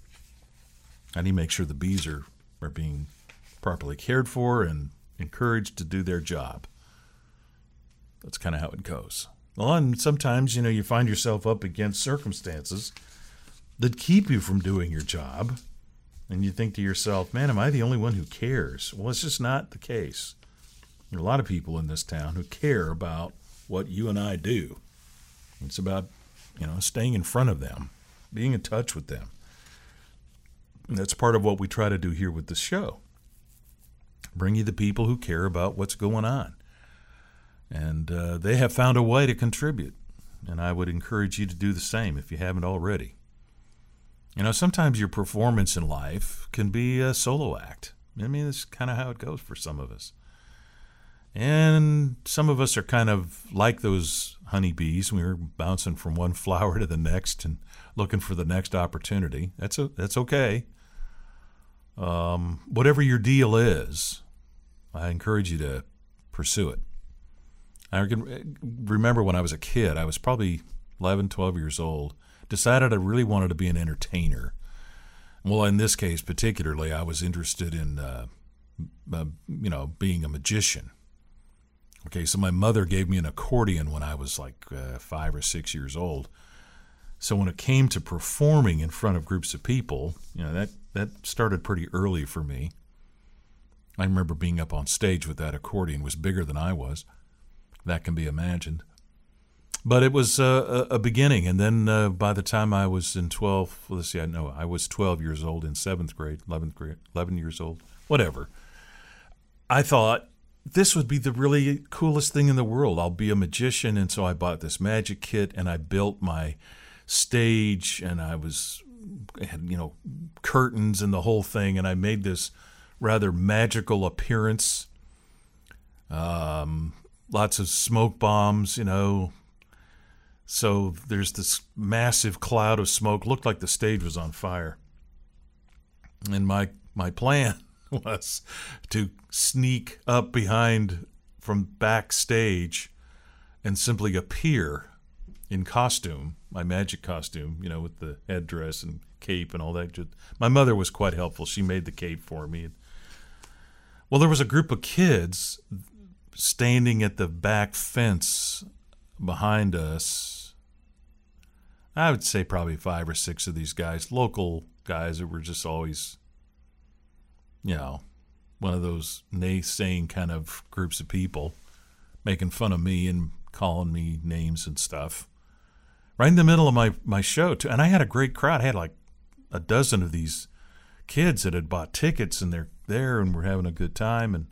make sure the bees are being properly cared for and encouraged to do their job? That's kind of how it goes. Well, and sometimes, you find yourself up against circumstances that keep you from doing your job, and you think to yourself, man, am I the only one who cares? Well, it's just not the case. There are a lot of people in this town who care about what you and I do. It's about, staying in front of them, being in touch with them. And that's part of what we try to do here with this show. Bring you the people who care about what's going on. And they have found a way to contribute. And I would encourage you to do the same if you haven't already. Sometimes your performance in life can be a solo act. I mean, that's kind of how it goes for some of us. And some of us are kind of like those honeybees. We're bouncing from one flower to the next and looking for the next opportunity. That's okay. Whatever your deal is, I encourage you to pursue it. I can remember when I was a kid, I was probably 11, 12 years old, decided I really wanted to be an entertainer. Well, in this case particularly, I was interested in, being a magician. Okay, so my mother gave me an accordion when I was like 5 or 6 years old. So when it came to performing in front of groups of people, that started pretty early for me. I remember being up on stage with that accordion. It was bigger than I was. That can be imagined. But it was a beginning, and then by the time I was in I was 12 years old in 7th grade, 11 years old, whatever. I thought this would be the really coolest thing in the world. I'll be a magician, and so I bought this magic kit, and I built my stage, and I had curtains and the whole thing, and I made this rather magical appearance. Lots of smoke bombs, So there's this massive cloud of smoke. Looked like the stage was on fire. And my plan was to sneak up behind from backstage and simply appear in costume my magic costume, with the headdress and cape and all that. My mother was quite helpful. She made the cape for me. Well, there was a group of kids standing at the back fence behind us. I would say probably 5 or 6 of these guys, local guys that were just always, one of those naysaying kind of groups of people, making fun of me and calling me names and stuff. Right in the middle of my show, too. And I had a great crowd. I had like a dozen of these kids that had bought tickets, and they're there and we're having a good time.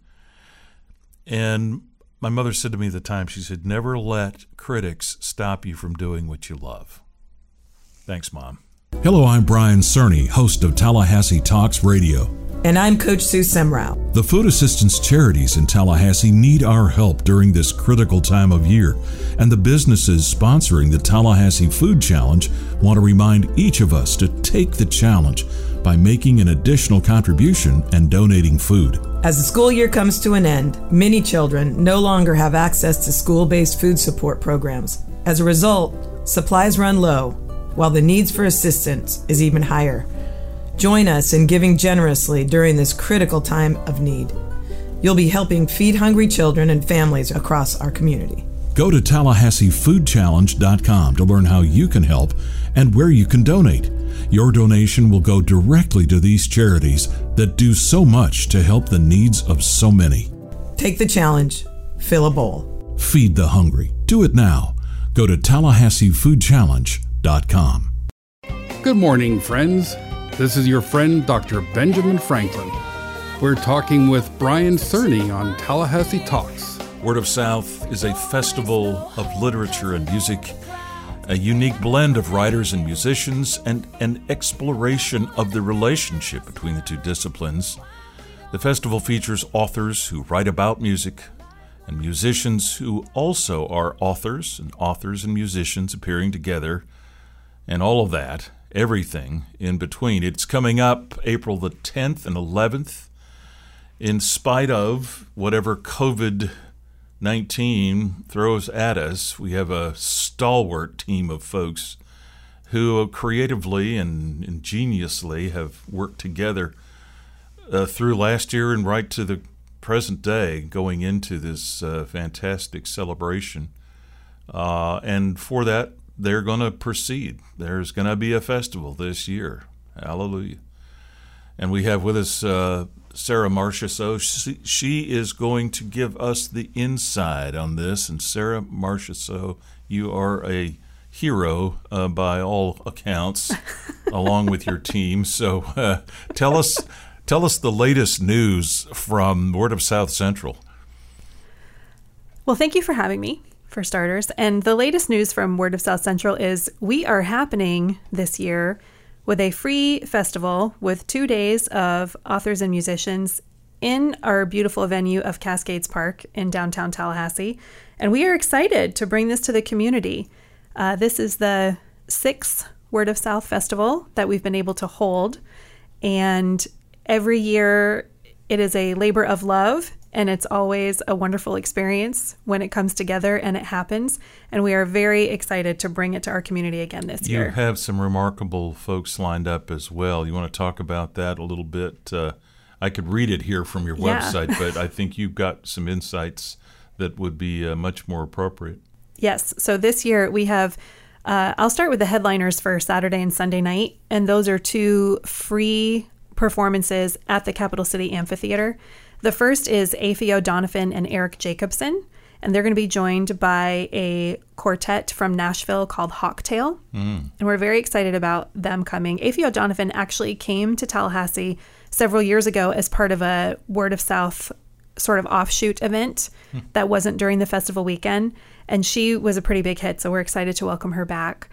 And my mother said to me at the time, she said, never let critics stop you from doing what you love. Thanks, Mom. Hello, I'm Brian Cerny, host of Tallahassee Talks Radio. And I'm Coach Sue Semrau. The food assistance charities in Tallahassee need our help during this critical time of year, and the businesses sponsoring the Tallahassee Food Challenge want to remind each of us to take the challenge by making an additional contribution and donating food. As the school year comes to an end, many children no longer have access to school-based food support programs. As a result, supplies run low, while the needs for assistance is even higher. Join us in giving generously during this critical time of need. You'll be helping feed hungry children and families across our community. Go to TallahasseeFoodChallenge.com to learn how you can help and where you can donate. Your donation will go directly to these charities that do so much to help the needs of so many. Take the challenge. Fill a bowl. Feed the hungry. Do it now. Go to TallahasseeFoodChallenge.com. Good morning, friends. This is your friend, Dr. Benjamin Franklin. We're talking with Brian Cerny on Tallahassee Talks. Word of South is a festival of literature and music, a unique blend of writers and musicians, and an exploration of the relationship between the two disciplines. The festival features authors who write about music and musicians who also are authors and musicians appearing together, and all of that, everything in between. It's coming up April the 10th and 11th. In spite of whatever COVID-19 throws at us, we have a stalwart team of folks who creatively and ingeniously have worked together through last year and right to the present day, going into this fantastic celebration. And for that, they're going to proceed. There's going to be a festival this year. Hallelujah. And we have with us Sarah Marchessault. She is going to give us the inside on this. And Sarah Marchessault, you are a hero by all accounts, along with your team. So tell us the latest news from Word of South Central. Well, thank you for having me, for starters. And the latest news from Word of South Central is we are happening this year with a free festival with 2 days of authors and musicians in our beautiful venue of Cascades Park in downtown Tallahassee. And we are excited to bring this to the community. This is the 6th Word of South Festival that we've been able to hold. And every year it is a labor of love. And it's always a wonderful experience when it comes together and it happens. And we are very excited to bring it to our community again this year. You have some remarkable folks lined up as well. You want to talk about that a little bit? I could read it here from your website, but I think you've got some insights that would be much more appropriate. Yes. So this year we have, I'll start with the headliners for Saturday and Sunday night. And those are 2 free performances at the Capital City Amphitheater. The first is Afy O'Donovan and Eric Jacobson, and they're going to be joined by a quartet from Nashville called Hawktail, and we're very excited about them coming. Afy O'Donovan actually came to Tallahassee several years ago as part of a Word of South sort of offshoot event that wasn't during the festival weekend, and she was a pretty big hit, so we're excited to welcome her back.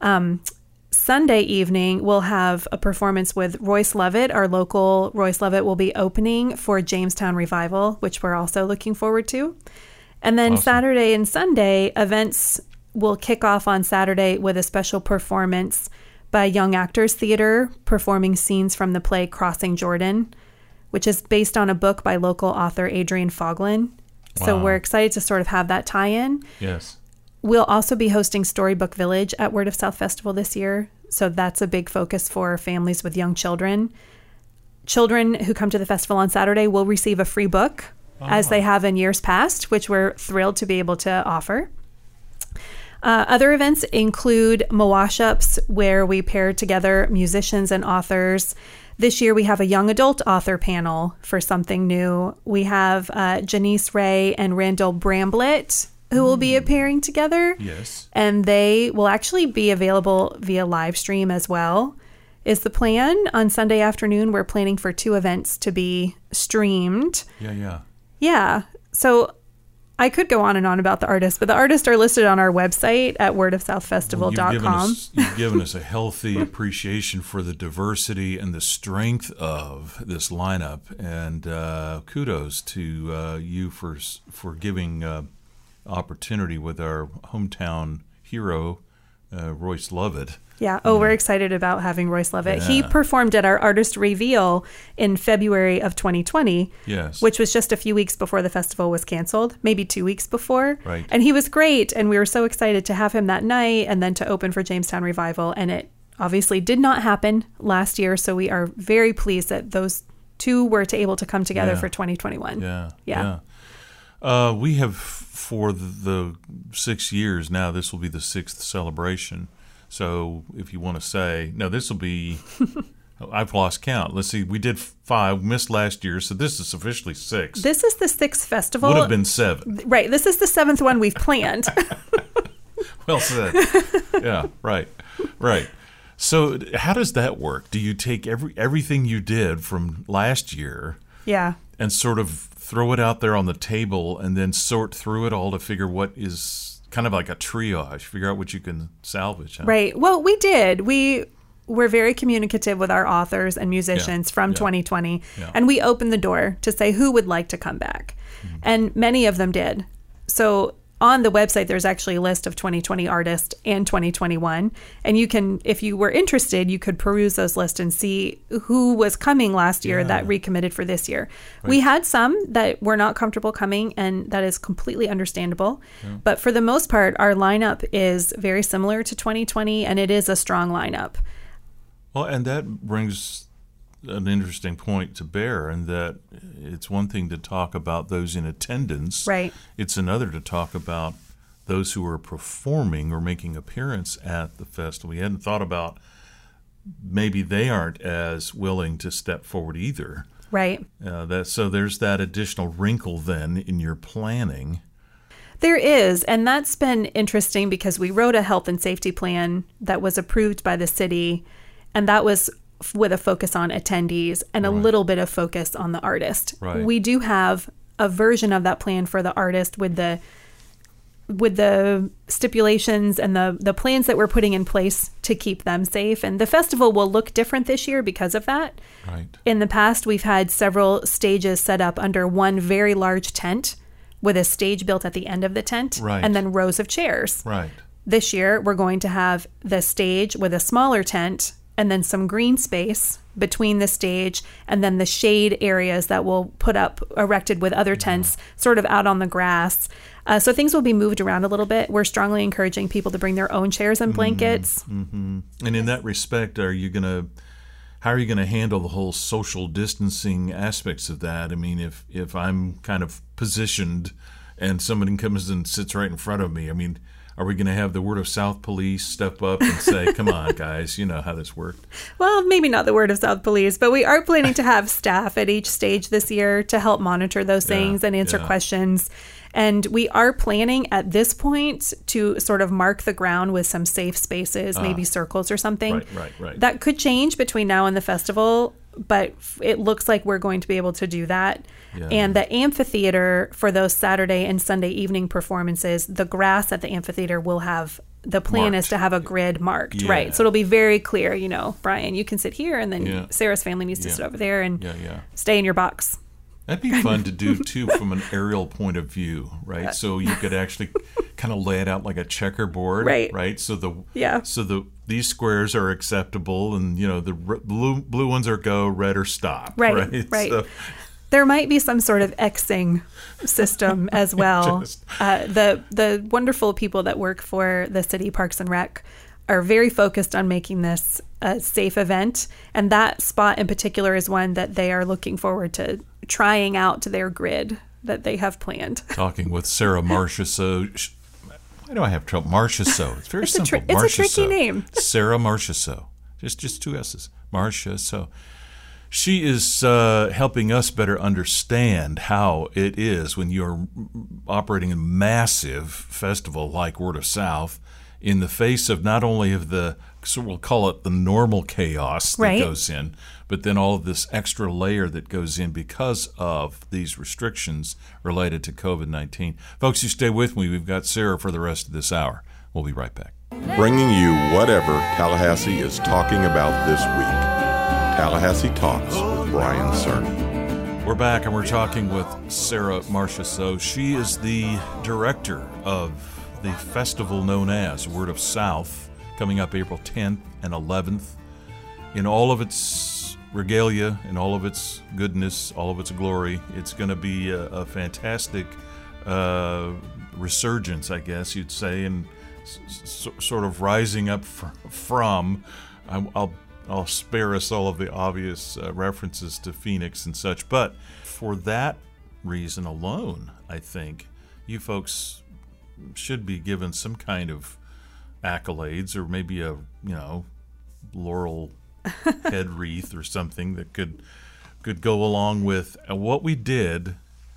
Sunday evening, we'll have a performance with Royce Levitt. Our local Royce Levitt will be opening for Jamestown Revival, which we're also looking forward to. And then awesome. Saturday and Sunday, events will kick off on Saturday with a special performance by Young Actors Theater, performing scenes from the play Crossing Jordan, which is based on a book by local author Adrian Foglin. Wow. So we're excited to sort of have that tie-in. Yes. We'll also be hosting Storybook Village at Word of South Festival this year. So that's a big focus for families with young children. Children who come to the festival on Saturday will receive a free book, as they have in years past, which we're thrilled to be able to offer. Other events include Mawashups, where we pair together musicians and authors. This year, we have a young adult author panel for something new. We have Janice Ray and Randall Bramblett, who will be appearing together. Yes. And they will actually be available via live stream as well, is the plan. On Sunday afternoon, we're planning for 2 events to be streamed. Yeah. So I could go on and on about the artists, but the artists are listed on our website at wordofsouthfestival.com. You've given us a healthy appreciation for the diversity and the strength of this lineup, and kudos to you for giving opportunity with our hometown hero, Royce Lovett. Yeah. We're excited about having Royce Lovett. Yeah. He performed at our artist reveal in February of 2020, which was just a few weeks before the festival was canceled, maybe 2 weeks before. Right. And he was great. And we were so excited to have him that night and then to open for Jamestown Revival. And it obviously did not happen last year. So we are very pleased that those 2 were able to come together for 2021. Yeah. We have, for the 6 years now, this will be the 6th celebration. So if you want to say, no, this will be, I've lost count. Let's see, we did 5, missed last year, so this is officially 6. This is the 6th festival. Would have been 7. Right, this is the 7th one we've planned. Well said. Yeah, right. So how does that work? Do you take everything you did from last year and sort of throw it out there on the table and then sort through it all to figure what is kind of like a triage, figure out what you can salvage? Huh? Right. Well, we did. We were very communicative with our authors and musicians from 2020, and we opened the door to say who would like to come back. And many of them did. So on the website, there's actually a list of 2020 artists and 2021. And you can, if you were interested, you could peruse those lists and see who was coming last year that recommitted for this year. Right. We had some that were not comfortable coming, and that is completely understandable. Yeah. But for the most part, our lineup is very similar to 2020, and it is a strong lineup. Well, and that brings an interesting point to bear, in that it's one thing to talk about those in attendance. Right. It's another to talk about those who are performing or making appearance at the festival. We hadn't thought about maybe they aren't as willing to step forward either. Right. So there's that additional wrinkle then in your planning. There is, and that's been interesting because we wrote a health and safety plan that was approved by the city, and that was with a focus on attendees and a little bit of focus on the artist. Right. We do have a version of that plan for the artist with the stipulations and the plans that we're putting in place to keep them safe. And the festival will look different this year because of that. Right. In the past, we've had several stages set up under one very large tent with a stage built at the end of the tent, and then rows of chairs. Right. This year, we're going to have the stage with a smaller tent and then some green space between the stage and then the shade areas that we'll put up erected with other tents sort of out on the grass. So things will be moved around a little bit. We're strongly encouraging people to bring their own chairs and blankets. Mm-hmm. And in that respect, how are you going to handle the whole social distancing aspects of that? I mean, if I'm kind of positioned and somebody comes and sits right in front of me, I mean, are we going to have the Word of South police step up and say, come on, guys, you know how this worked? Well, maybe not the Word of South police, but we are planning to have staff at each stage this year to help monitor those things and answer questions. And we are planning at this point to sort of mark the ground with some safe spaces, maybe circles or something. Right. That could change between now and the festival, but it looks like we're going to be able to do that. Yeah. And the amphitheater for those Saturday and Sunday evening performances, the grass at the amphitheater will have, the plan is to have a grid marked, right? So it'll be very clear, you know, Brian, you can sit here, and then Sarah's family needs to sit over there and stay in your box. That'd be fun to do, too, from an aerial point of view, right? So you could actually kind of lay it out like a checkerboard, right? So these squares are acceptable, and, you know, the blue ones are go, red or stop, right? There might be some sort of Xing system as well. The wonderful people that work for the city Parks and Rec are very focused on making this a safe event. And that spot in particular is one that they are looking forward to trying out to their grid that they have planned. Talking with Sarah Marchessault. Why do I have trouble? Marchessault. It's very simple. It's a tricky name. Sarah Marchessault. Just 2 S's. Marchessault. She is helping us better understand how it is when you're operating a massive festival like Word of South in the face of not only of the, so we'll call it the normal chaos that goes in, but then all of this extra layer that goes in because of these restrictions related to COVID-19. Folks, you stay with me. We've got Sarah for the rest of this hour. We'll be right back. Bringing you whatever Tallahassee is talking about this week. Tallahassee Talks with Brian Cerny. We're back and we're talking with Sarah Marchessault. She is the director of the festival known as Word of South, coming up April 10th and 11th. In all of its regalia, in all of its goodness, all of its glory, it's going to be a fantastic resurgence, I guess you'd say, and sort of rising up from. I'll spare us all of the obvious references to Phoenix and such, but for that reason alone, I think you folks should be given some kind of accolades or maybe a laurel head wreath or something that could go along with what we did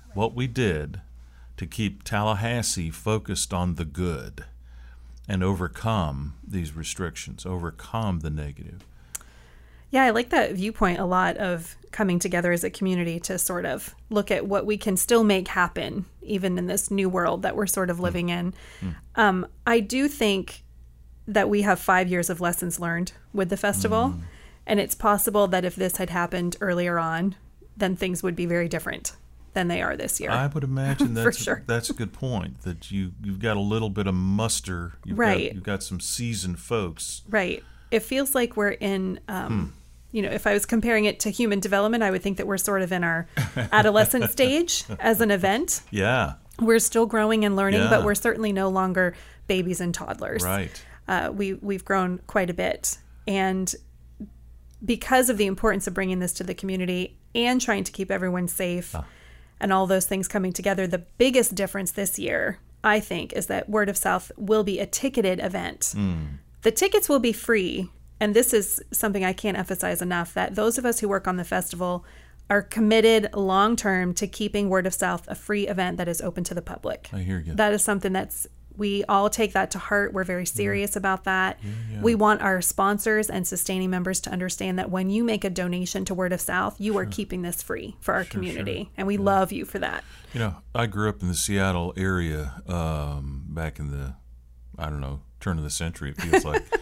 to keep Tallahassee focused on the good and overcome these restrictions, overcome the negative. Yeah, I like that viewpoint a lot of coming together as a community to sort of look at what we can still make happen, even in this new world that we're sort of living in. I do think that we have 5 years of lessons learned with the festival, and it's possible that if this had happened earlier on, then things would be very different than they are this year. I would imagine that's, For sure. That's a good point, that you've got a little bit of muster. You've got some seasoned folks. Right. It feels like we're in... if I was comparing it to human development, I would think that we're sort of in our adolescent stage as an event. Yeah. We're still growing and learning, but we're certainly no longer babies and toddlers. Right. We've grown quite a bit. And because of the importance of bringing this to the community and trying to keep everyone safe and all those things coming together, the biggest difference this year, I think, is that Word of South will be a ticketed event. The tickets will be free. And this is something I can't emphasize enough, that those of us who work on the festival are committed long-term to keeping Word of South a free event that is open to the public. I hear you. That is something we all take that to heart. We're very serious about that. We want our sponsors and sustaining members to understand that when you make a donation to Word of South, you are keeping this free for our community. And we love you for that. I grew up in the Seattle area back in the, turn of the century, it feels like.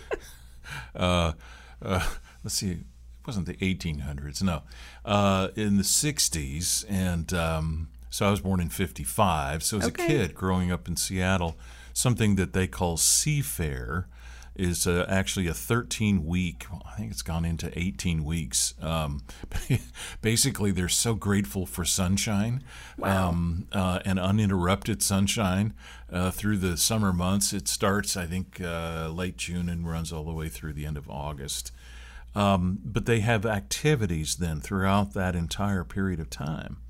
Let's see, it wasn't the 1800s, no, in the 60s, and so I was born in 55, so as a kid growing up in Seattle, something that they call Seafair is actually a 13-week, I think it's gone into 18 weeks. Basically, they're so grateful for sunshine, and uninterrupted sunshine through the summer months. It starts, I think, late June and runs all the way through the end of August. But they have activities then throughout that entire period of time.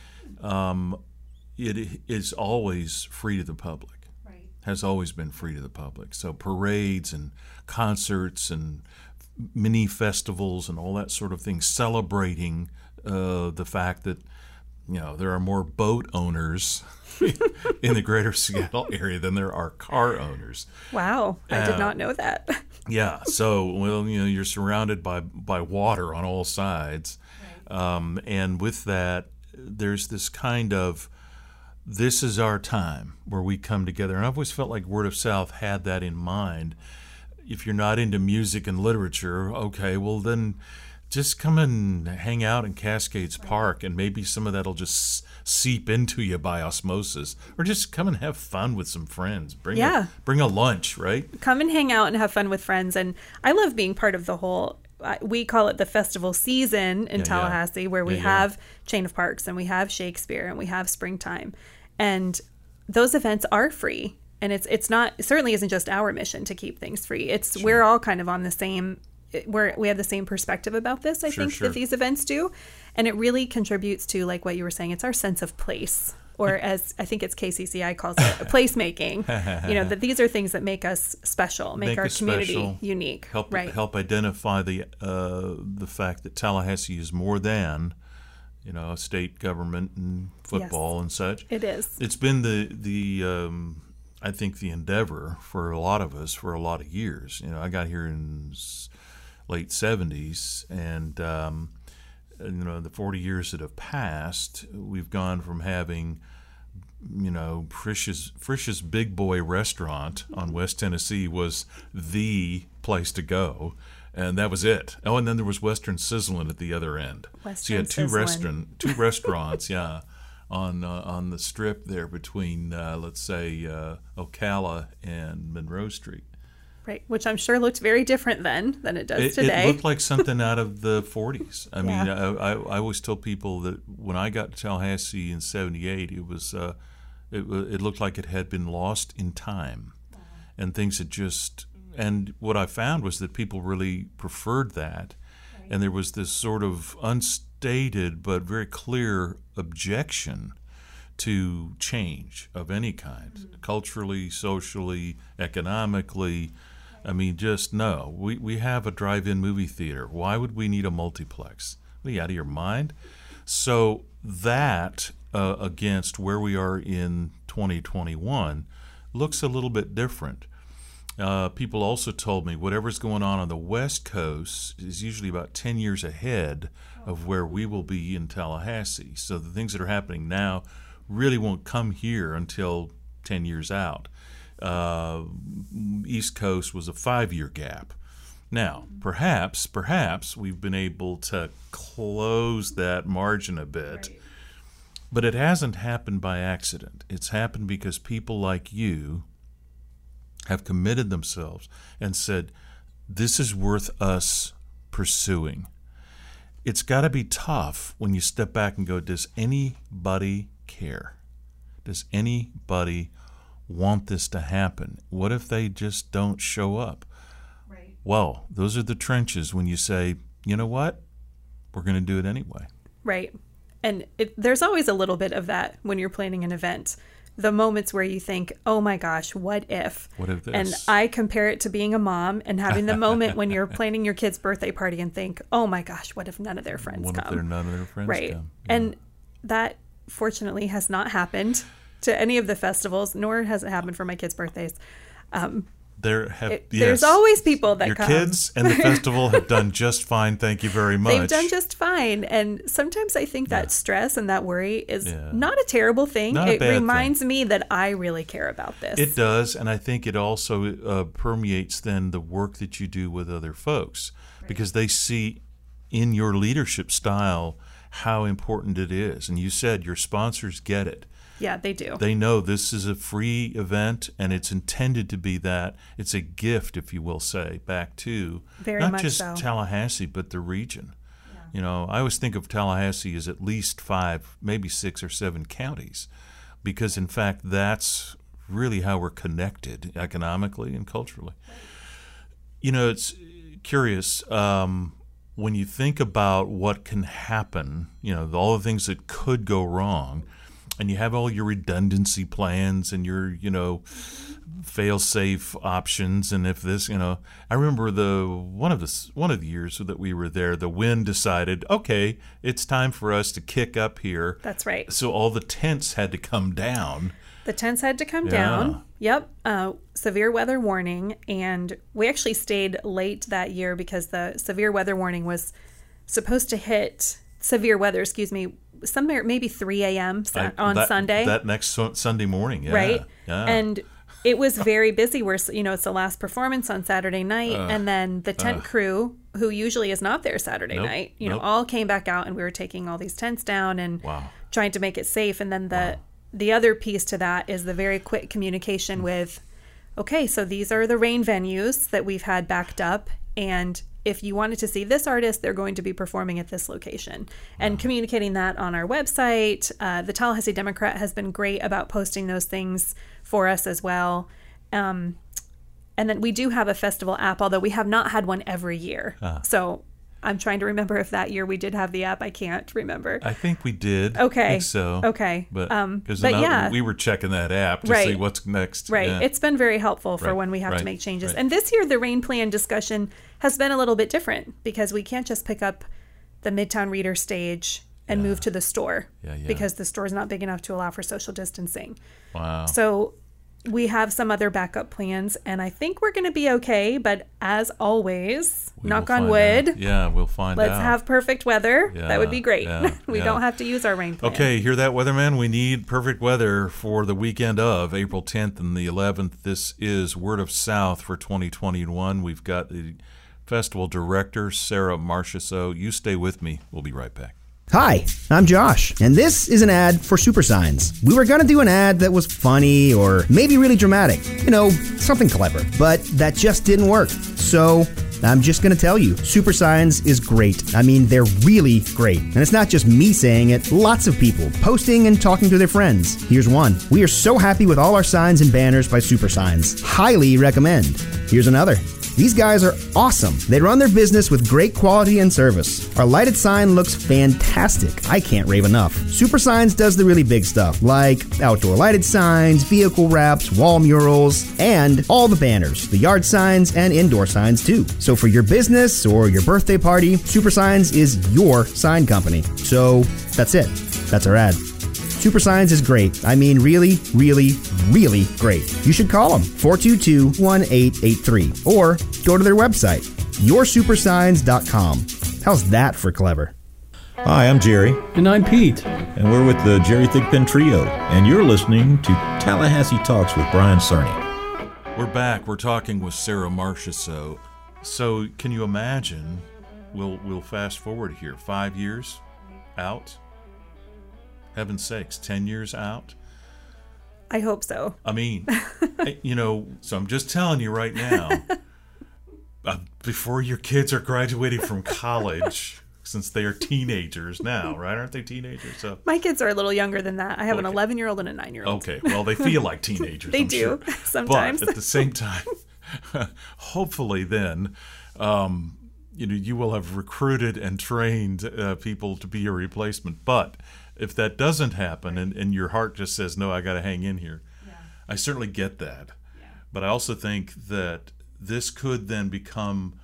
It is always free to the public. Has always been free to the public. So parades and concerts and mini festivals and all that sort of thing, celebrating the fact that there are more boat owners in the greater Seattle area than there are car owners. Wow, I did not know that. Yeah, so you're surrounded by water on all sides, and with that, there's this kind of, this is our time where we come together. And I've always felt like Word of South had that in mind. If you're not into music and literature, okay, well then just come and hang out in Cascades Park, and maybe some of that will just seep into you by osmosis. Or just come and have fun with some friends. Bring a lunch, right? Come and hang out and have fun with friends. And I love being part of the whole we call it the festival season in Tallahassee, where we have Chain of Parks and we have Shakespeare and we have Springtime. And those events are free. And it certainly isn't just our mission to keep things free. We're all kind of on the same, we have the same perspective about this, I think, that these events do. And it really contributes to, like what you were saying, it's our sense of place. Or as I think it's KCCI calls it, placemaking. That these are things that make us special, make our community special, unique. Help identify the fact that Tallahassee is more than, a state government and football and such. It is. It's been the I think the endeavor for a lot of us for a lot of years. I got here in late 70s, and the 40 years that have passed, we've gone from having, Frisch's Big Boy restaurant on West Tennessee was the place to go, and that was it. Oh, and then there was Western Sizzlin' at the other end. So you had two restaurants, on the strip there between, let's say, Ocala and Monroe Street. Right, which I'm sure looked very different then than it does today. It looked like something out of the 40s. I mean, I always tell people that when I got to Tallahassee in '78, it was it looked like it had been lost in time, and things had just. And what I found was that people really preferred that, and there was this sort of unstated but very clear objection to change of any kind, culturally, socially, economically. I mean, just no. We have a drive-in movie theater. Why would we need a multiplex? Are you out of your mind? So that, against where we are in 2021, looks a little bit different. People also told me whatever's going on the West Coast is usually about 10 years ahead of where we will be in Tallahassee. So the things that are happening now really won't come here until 10 years out. East Coast was a 5-year gap. Now, perhaps we've been able to close that margin a bit, but it hasn't happened by accident. It's happened because people like you have committed themselves and said, this is worth us pursuing. It's got to be tough when you step back and go, does anybody care? Does anybody want this to happen? What if they just don't show up? Right. Well, those are the trenches when you say, you know what? We're going to do it anyway. Right. And there's always a little bit of that when you're planning an event. The moments where you think, oh my gosh, what if? What if this? And I compare it to being a mom and having the moment when you're planning your kid's birthday party and think, oh my gosh, what if none of their friends come? What if none of their friends come? Right. Yeah. And that, fortunately, has not happened to any of the festivals, nor has it happened for my kids' birthdays. There's always people that come. Your kids and the festival have done just fine. Thank you very much. They've done just fine. And sometimes I think that stress and that worry is not a terrible thing. It reminds me that I really care about this. It does. And I think it also permeates then the work that you do with other folks, because they see in your leadership style how important it is. And you said your sponsors get it. Yeah, they do. They know this is a free event, and it's intended to be that. It's a gift, if you will say, back to not just Tallahassee, but the region. Yeah. I always think of Tallahassee as at least 5, maybe 6 or 7 counties, because, in fact, that's really how we're connected economically and culturally. It's curious. When you think about what can happen, all the things that could go wrong, and you have all your redundancy plans and your, fail-safe options, and if this, I remember one of the years that we were there, the wind decided, okay, it's time for us to kick up here. That's right. So all the tents had to come down. The tents had to come down. Yep. Severe weather warning, and we actually stayed late that year because the severe weather warning was supposed to hit severe weather, somewhere maybe 3 a.m. on Sunday. That next Sunday morning, yeah. Right? Yeah. And it was very busy where, it's the last performance on Saturday night, and then the tent crew, who usually is not there Saturday night, all came back out, and we were taking all these tents down and trying to make it safe. And then the other piece to that is the very quick communication with, okay, so these are the rain venues that we've had backed up, and if you wanted to see this artist, they're going to be performing at this location, and communicating that on our website. The Tallahassee Democrat has been great about posting those things for us as well. And then we do have a festival app, although we have not had one every year. So I'm trying to remember if that year we did have the app. I can't remember. I think we did. Okay. I think so. Okay. But yeah, we were checking that app to see what's next. Right. Yeah. It's been very helpful for when we have to make changes. And this year, the rain plan discussion has been a little bit different because we can't just pick up the Midtown Reader stage and move to the store because the store is not big enough to allow for social distancing. Wow. So we have some other backup plans, and I think we're going to be okay. But as always, knock on wood. We'll find out. Let's have perfect weather. Yeah, That would be great. yeah, We don't have to use our rain plan. Okay, hear that, weatherman? We need perfect weather for the weekend of April 10th and the 11th. This is Word of South for 2021. We've got the festival director, Sarah Marchessault. You stay with me. We'll be right back. Hi, I'm Josh, and this is an ad for Super Signs. We were going to do an ad that was funny or maybe really dramatic, something clever, but that just didn't work. So I'm just going to tell you, Super Signs is great. I mean, they're really great. And it's not just me saying it, lots of people posting and talking to their friends. Here's one. We are so happy with all our signs and banners by Super Signs. Highly recommend. Here's another. These guys are awesome. They run their business with great quality and service. Our lighted sign looks fantastic. I can't rave enough. Super Signs does the really big stuff, like outdoor lighted signs, vehicle wraps, wall murals, and all the banners, the yard signs, and indoor signs too. So for your business or your birthday party, Super Signs is your sign company. So that's it. That's our ad. Super Signs is great. I mean, really, really, really great. You should call them, 422-1883, or go to their website, yoursupersigns.com. How's that for clever? Hi, I'm Jerry. And I'm Pete. And we're with the Jerry Thigpen Trio. And you're listening to Tallahassee Talks with Brian Cerny. We're back. We're talking with Sarah Marchessault. So can you imagine, we'll fast forward here, 5 years out? Heaven's sakes, 10 years out? I hope so. I mean, so I'm just telling you right now, before your kids are graduating from college, since they are teenagers now, right? Aren't they teenagers? So my kids are a little younger than that. I have an 11-year-old and a 9-year-old. Okay, well, they feel like teenagers. They do, sure. sometimes. But at the same time, hopefully then, you will have recruited and trained people to be your replacement. But if that doesn't happen and your heart just says, no, I got to hang in here, I certainly get that. Yeah. But I also think that this could then become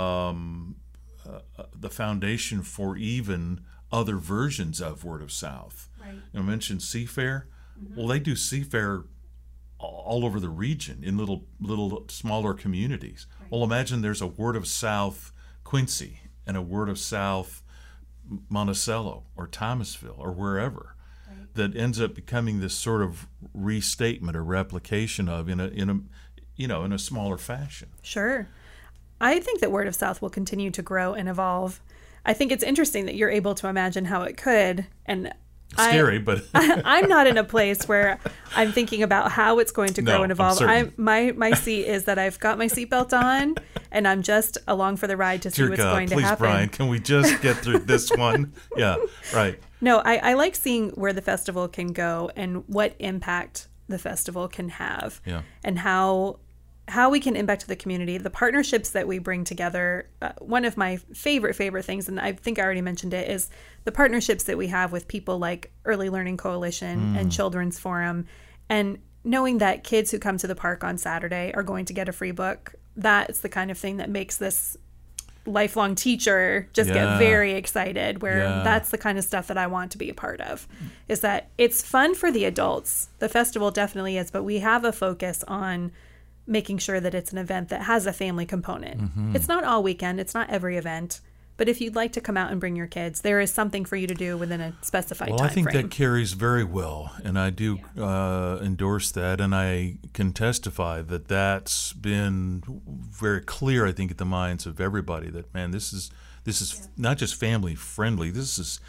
the foundation for even other versions of Word of South. Right. I mentioned Seafair. Mm-hmm. Well, they do Seafair all over the region in little smaller communities. Right. Well, imagine there's a Word of South Quincy and a Word of South Monticello or Thomasville or wherever, that ends up becoming this sort of restatement or replication of in a smaller fashion. Sure. I think that Word of South will continue to grow and evolve. I think it's interesting that you're able to imagine how it could, and scary, but I'm not in a place where I'm thinking about how it's going to grow and evolve. My seat is that I've got my seatbelt on and I'm just along for the ride to see what's going to happen. Please, Brian, can we just get through this one? Yeah, right. No, I like seeing where the festival can go and what impact the festival can have, and how we can impact the community, the partnerships that we bring together. One of my favorite things, and I think I already mentioned it, is the partnerships that we have with people like Early Learning Coalition and Children's Forum, and knowing that kids who come to the park on Saturday are going to get a free book. That's the kind of thing that makes this lifelong teacher just get very excited, where that's the kind of stuff that I want to be a part of, is that it's fun for the adults. The festival definitely is, but we have a focus on making sure that it's an event that has a family component. Mm-hmm. It's not all weekend. It's not every event. But if you'd like to come out and bring your kids, there is something for you to do within a specified time frame. Well, I think that carries very well, and I do endorse that, and I can testify that that's been very clear, I think, at the minds of everybody, that, man, this is not just family friendly, this is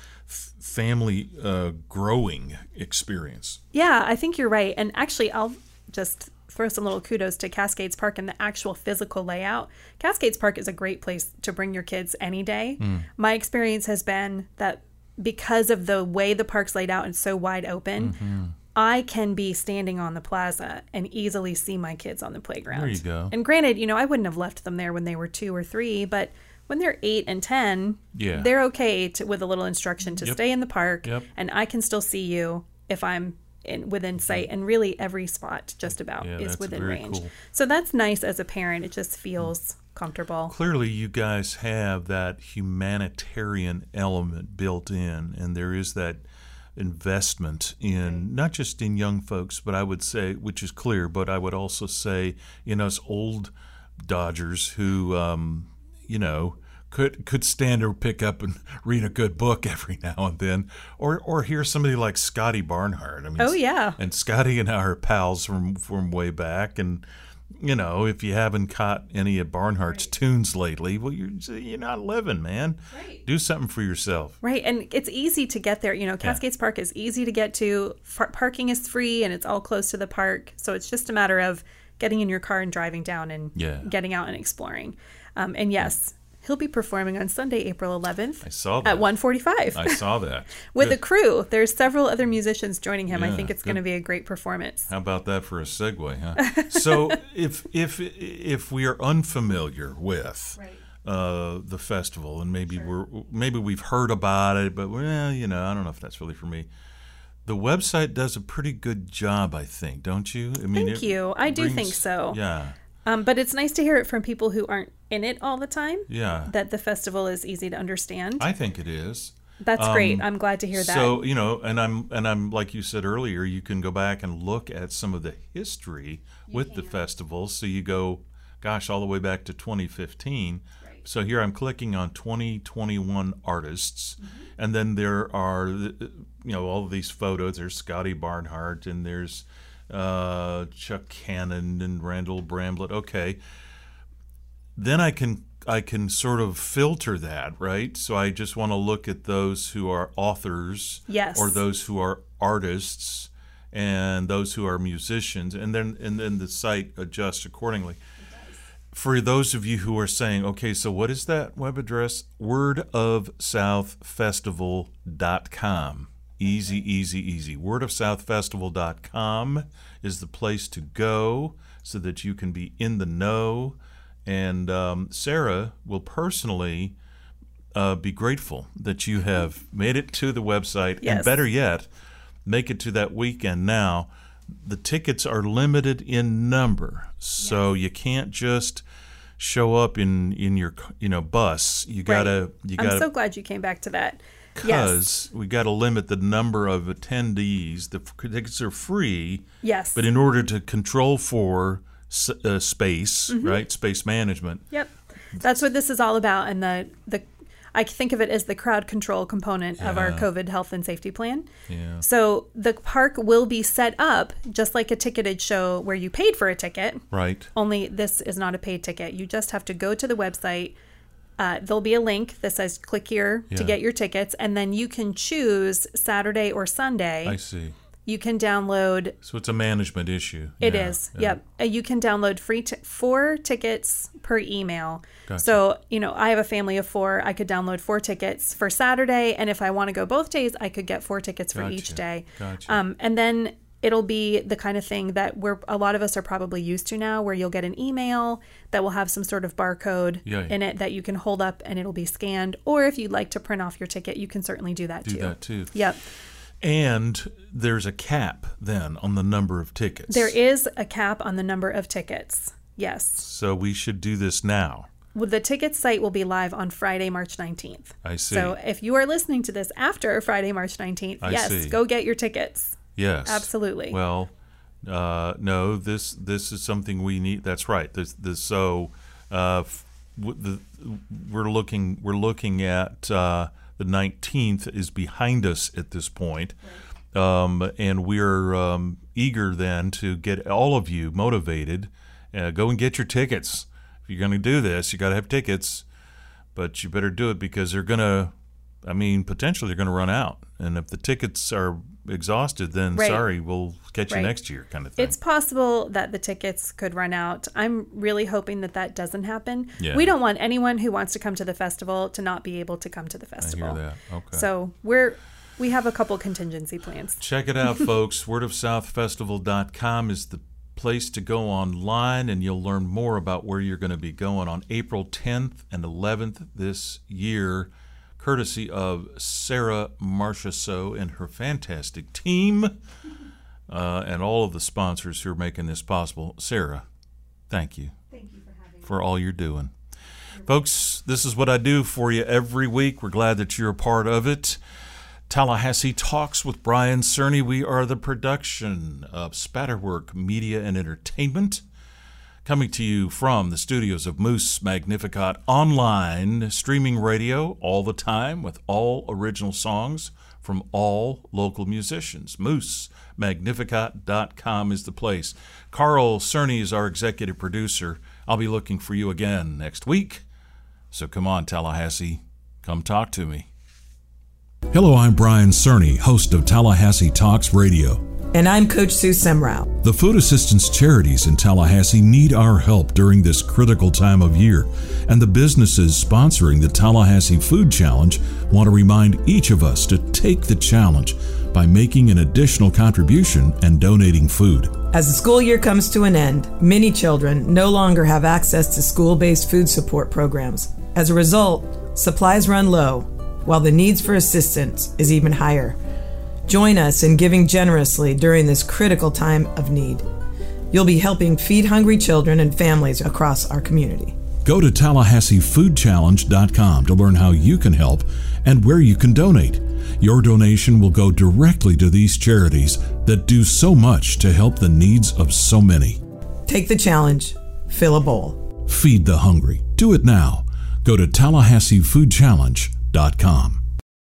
family growing experience. Yeah, I think you're right. And actually, I'll just throw some little kudos to Cascades Park and the actual physical layout. Cascades Park is a great place to bring your kids any day. My experience has been that because of the way the park's laid out and so wide open, I can be standing on the plaza and easily see my kids on the playground. There you go. And granted, I wouldn't have left them there when they were 2 or 3, but when they're 8 and 10, they're okay with a little instruction to stay in the park, and I can still see you if I'm within sight. And really, every spot just about is within range. Cool. So that's nice as a parent. It just feels comfortable. Clearly, you guys have that humanitarian element built in, and there is that investment in not just in young folks, but I would say, which is clear, but I would also say in us old Dodgers who, could stand or pick up and read a good book every now and then, or hear somebody like Scotty Barnhart. I mean, oh yeah, and Scotty and I are pals from way back, and if you haven't caught any of Barnhart's tunes lately, well, you're not living, man. Right. Do something for yourself. Right, and it's easy to get there. Cascades Park is easy to get to. Parking is free, and it's all close to the park. So it's just a matter of getting in your car and driving down and getting out and exploring. And yes, he'll be performing on Sunday, April 11th. I saw that. At 1:45. I saw that. With a crew. There's several other musicians joining him. I think it's going to be a great performance. How about that for a segue, huh? So if we are unfamiliar with the festival, and maybe we've heard about it, but I don't know if that's really for me. The website does a pretty good job, I think, don't you? I mean, Thank you. I do think so. Yeah. But it's nice to hear it from people who aren't in it all the time. Yeah. That the festival is easy to understand. I think it is. That's great. I'm glad to hear that. So, and I'm like you said earlier, you can go back and look at some of the history with the festival. So you go, gosh, all the way back to 2015. Right. So here I'm clicking on 2021 artists, and then there are all of these photos. There's Scotty Barnhart, and there's Chuck Cannon and Randall Bramblett. Okay. Then I can sort of filter that, right? So I just want to look at those who are authors, or those who are artists, and those who are musicians, and then the site adjusts accordingly. For those of you who are saying, okay, so what is that web address? wordofsouthfestival.com. Easy. Wordofsouthfestival.com is the place to go so that you can be in the know. And Sarah will personally be grateful that you have made it to the website, and better yet, make it to that weekend. Now, the tickets are limited in number, so you can't just show up in your bus. You gotta. I'm so glad you came back to that. Because we got to limit the number of attendees. The tickets are free. Yes. But in order to control for space, right? Space management. Yep. That's what this is all about. And I think of it as the crowd control component of our COVID health and safety plan. Yeah. So the park will be set up just like a ticketed show where you paid for a ticket. Right. Only this is not a paid ticket. You just have to go to the website. There'll be a link that says click here to get your tickets, and then you can choose Saturday or Sunday. I see. You can download. So it's a management issue. It is. Yep. You can download 4 tickets per email. Gotcha. So, I have a family of 4. I could download 4 tickets for Saturday, and if I want to go both days, I could get 4 tickets for each day. Gotcha. And then it'll be the kind of thing that a lot of us are probably used to now, where you'll get an email that will have some sort of barcode in it that you can hold up and it'll be scanned. Or if you'd like to print off your ticket, you can certainly do that too. Yep. And there's a cap then on the number of tickets. There is a cap on the number of tickets. Yes. So we should do this now. Well, the ticket site will be live on Friday, March 19th. I see. So if you are listening to this after Friday, March 19th, go get your tickets. Yes, absolutely. Well, no, this is something we need. That's right. We're looking at the 19th is behind us at this point, and we're eager then to get all of you motivated. Go and get your tickets. If you're going to do this, you got to have tickets, but you better do it because they're gonna I mean, potentially they're going to run out. And if the tickets are exhausted, then Right. sorry, we'll catch you Right. next year kind of thing. It's possible that the tickets could run out. I'm really hoping that that doesn't happen. Yeah. We don't want anyone who wants to come to the festival to not be able to come to the festival. that. Okay. So we have a couple contingency plans. Check it out, folks. wordofsouthfestival.com is the place to go online, and you'll learn more about where you're going to be going on April 10th and 11th this year, courtesy of Sarah Marchessault and her fantastic team, and all of the sponsors who are making this possible. Sarah, thank you. Thank you for having me. For all you're doing. Folks, this is what I do for you every week. We're glad that you're a part of it. Tallahassee Talks with Brian Cerny. We are the production of Spatterwork Media and Entertainment, coming to you from the studios of Moose Magnificat online, streaming radio all the time with all original songs from all local musicians. MooseMagnificat.com is the place. Carl Cerny is our executive producer. I'll be looking for you again next week. So come on, Tallahassee, come talk to me. Hello, I'm Brian Cerny, host of Tallahassee Talks Radio. And I'm Coach Sue Semrau. The food assistance charities in Tallahassee need our help during this critical time of year, and the businesses sponsoring the Tallahassee Food Challenge want to remind each of us to take the challenge by making an additional contribution and donating food. As the school year comes to an end, many children no longer have access to school-based food support programs. As a result, supplies run low, while the needs for assistance is even higher. Join us in giving generously during this critical time of need. You'll be helping feed hungry children and families across our community. Go to TallahasseeFoodChallenge.com to learn how you can help and where you can donate. Your donation will go directly to these charities that do so much to help the needs of so many. Take the challenge. Fill a bowl. Feed the hungry. Do it now. Go to TallahasseeFoodChallenge.com.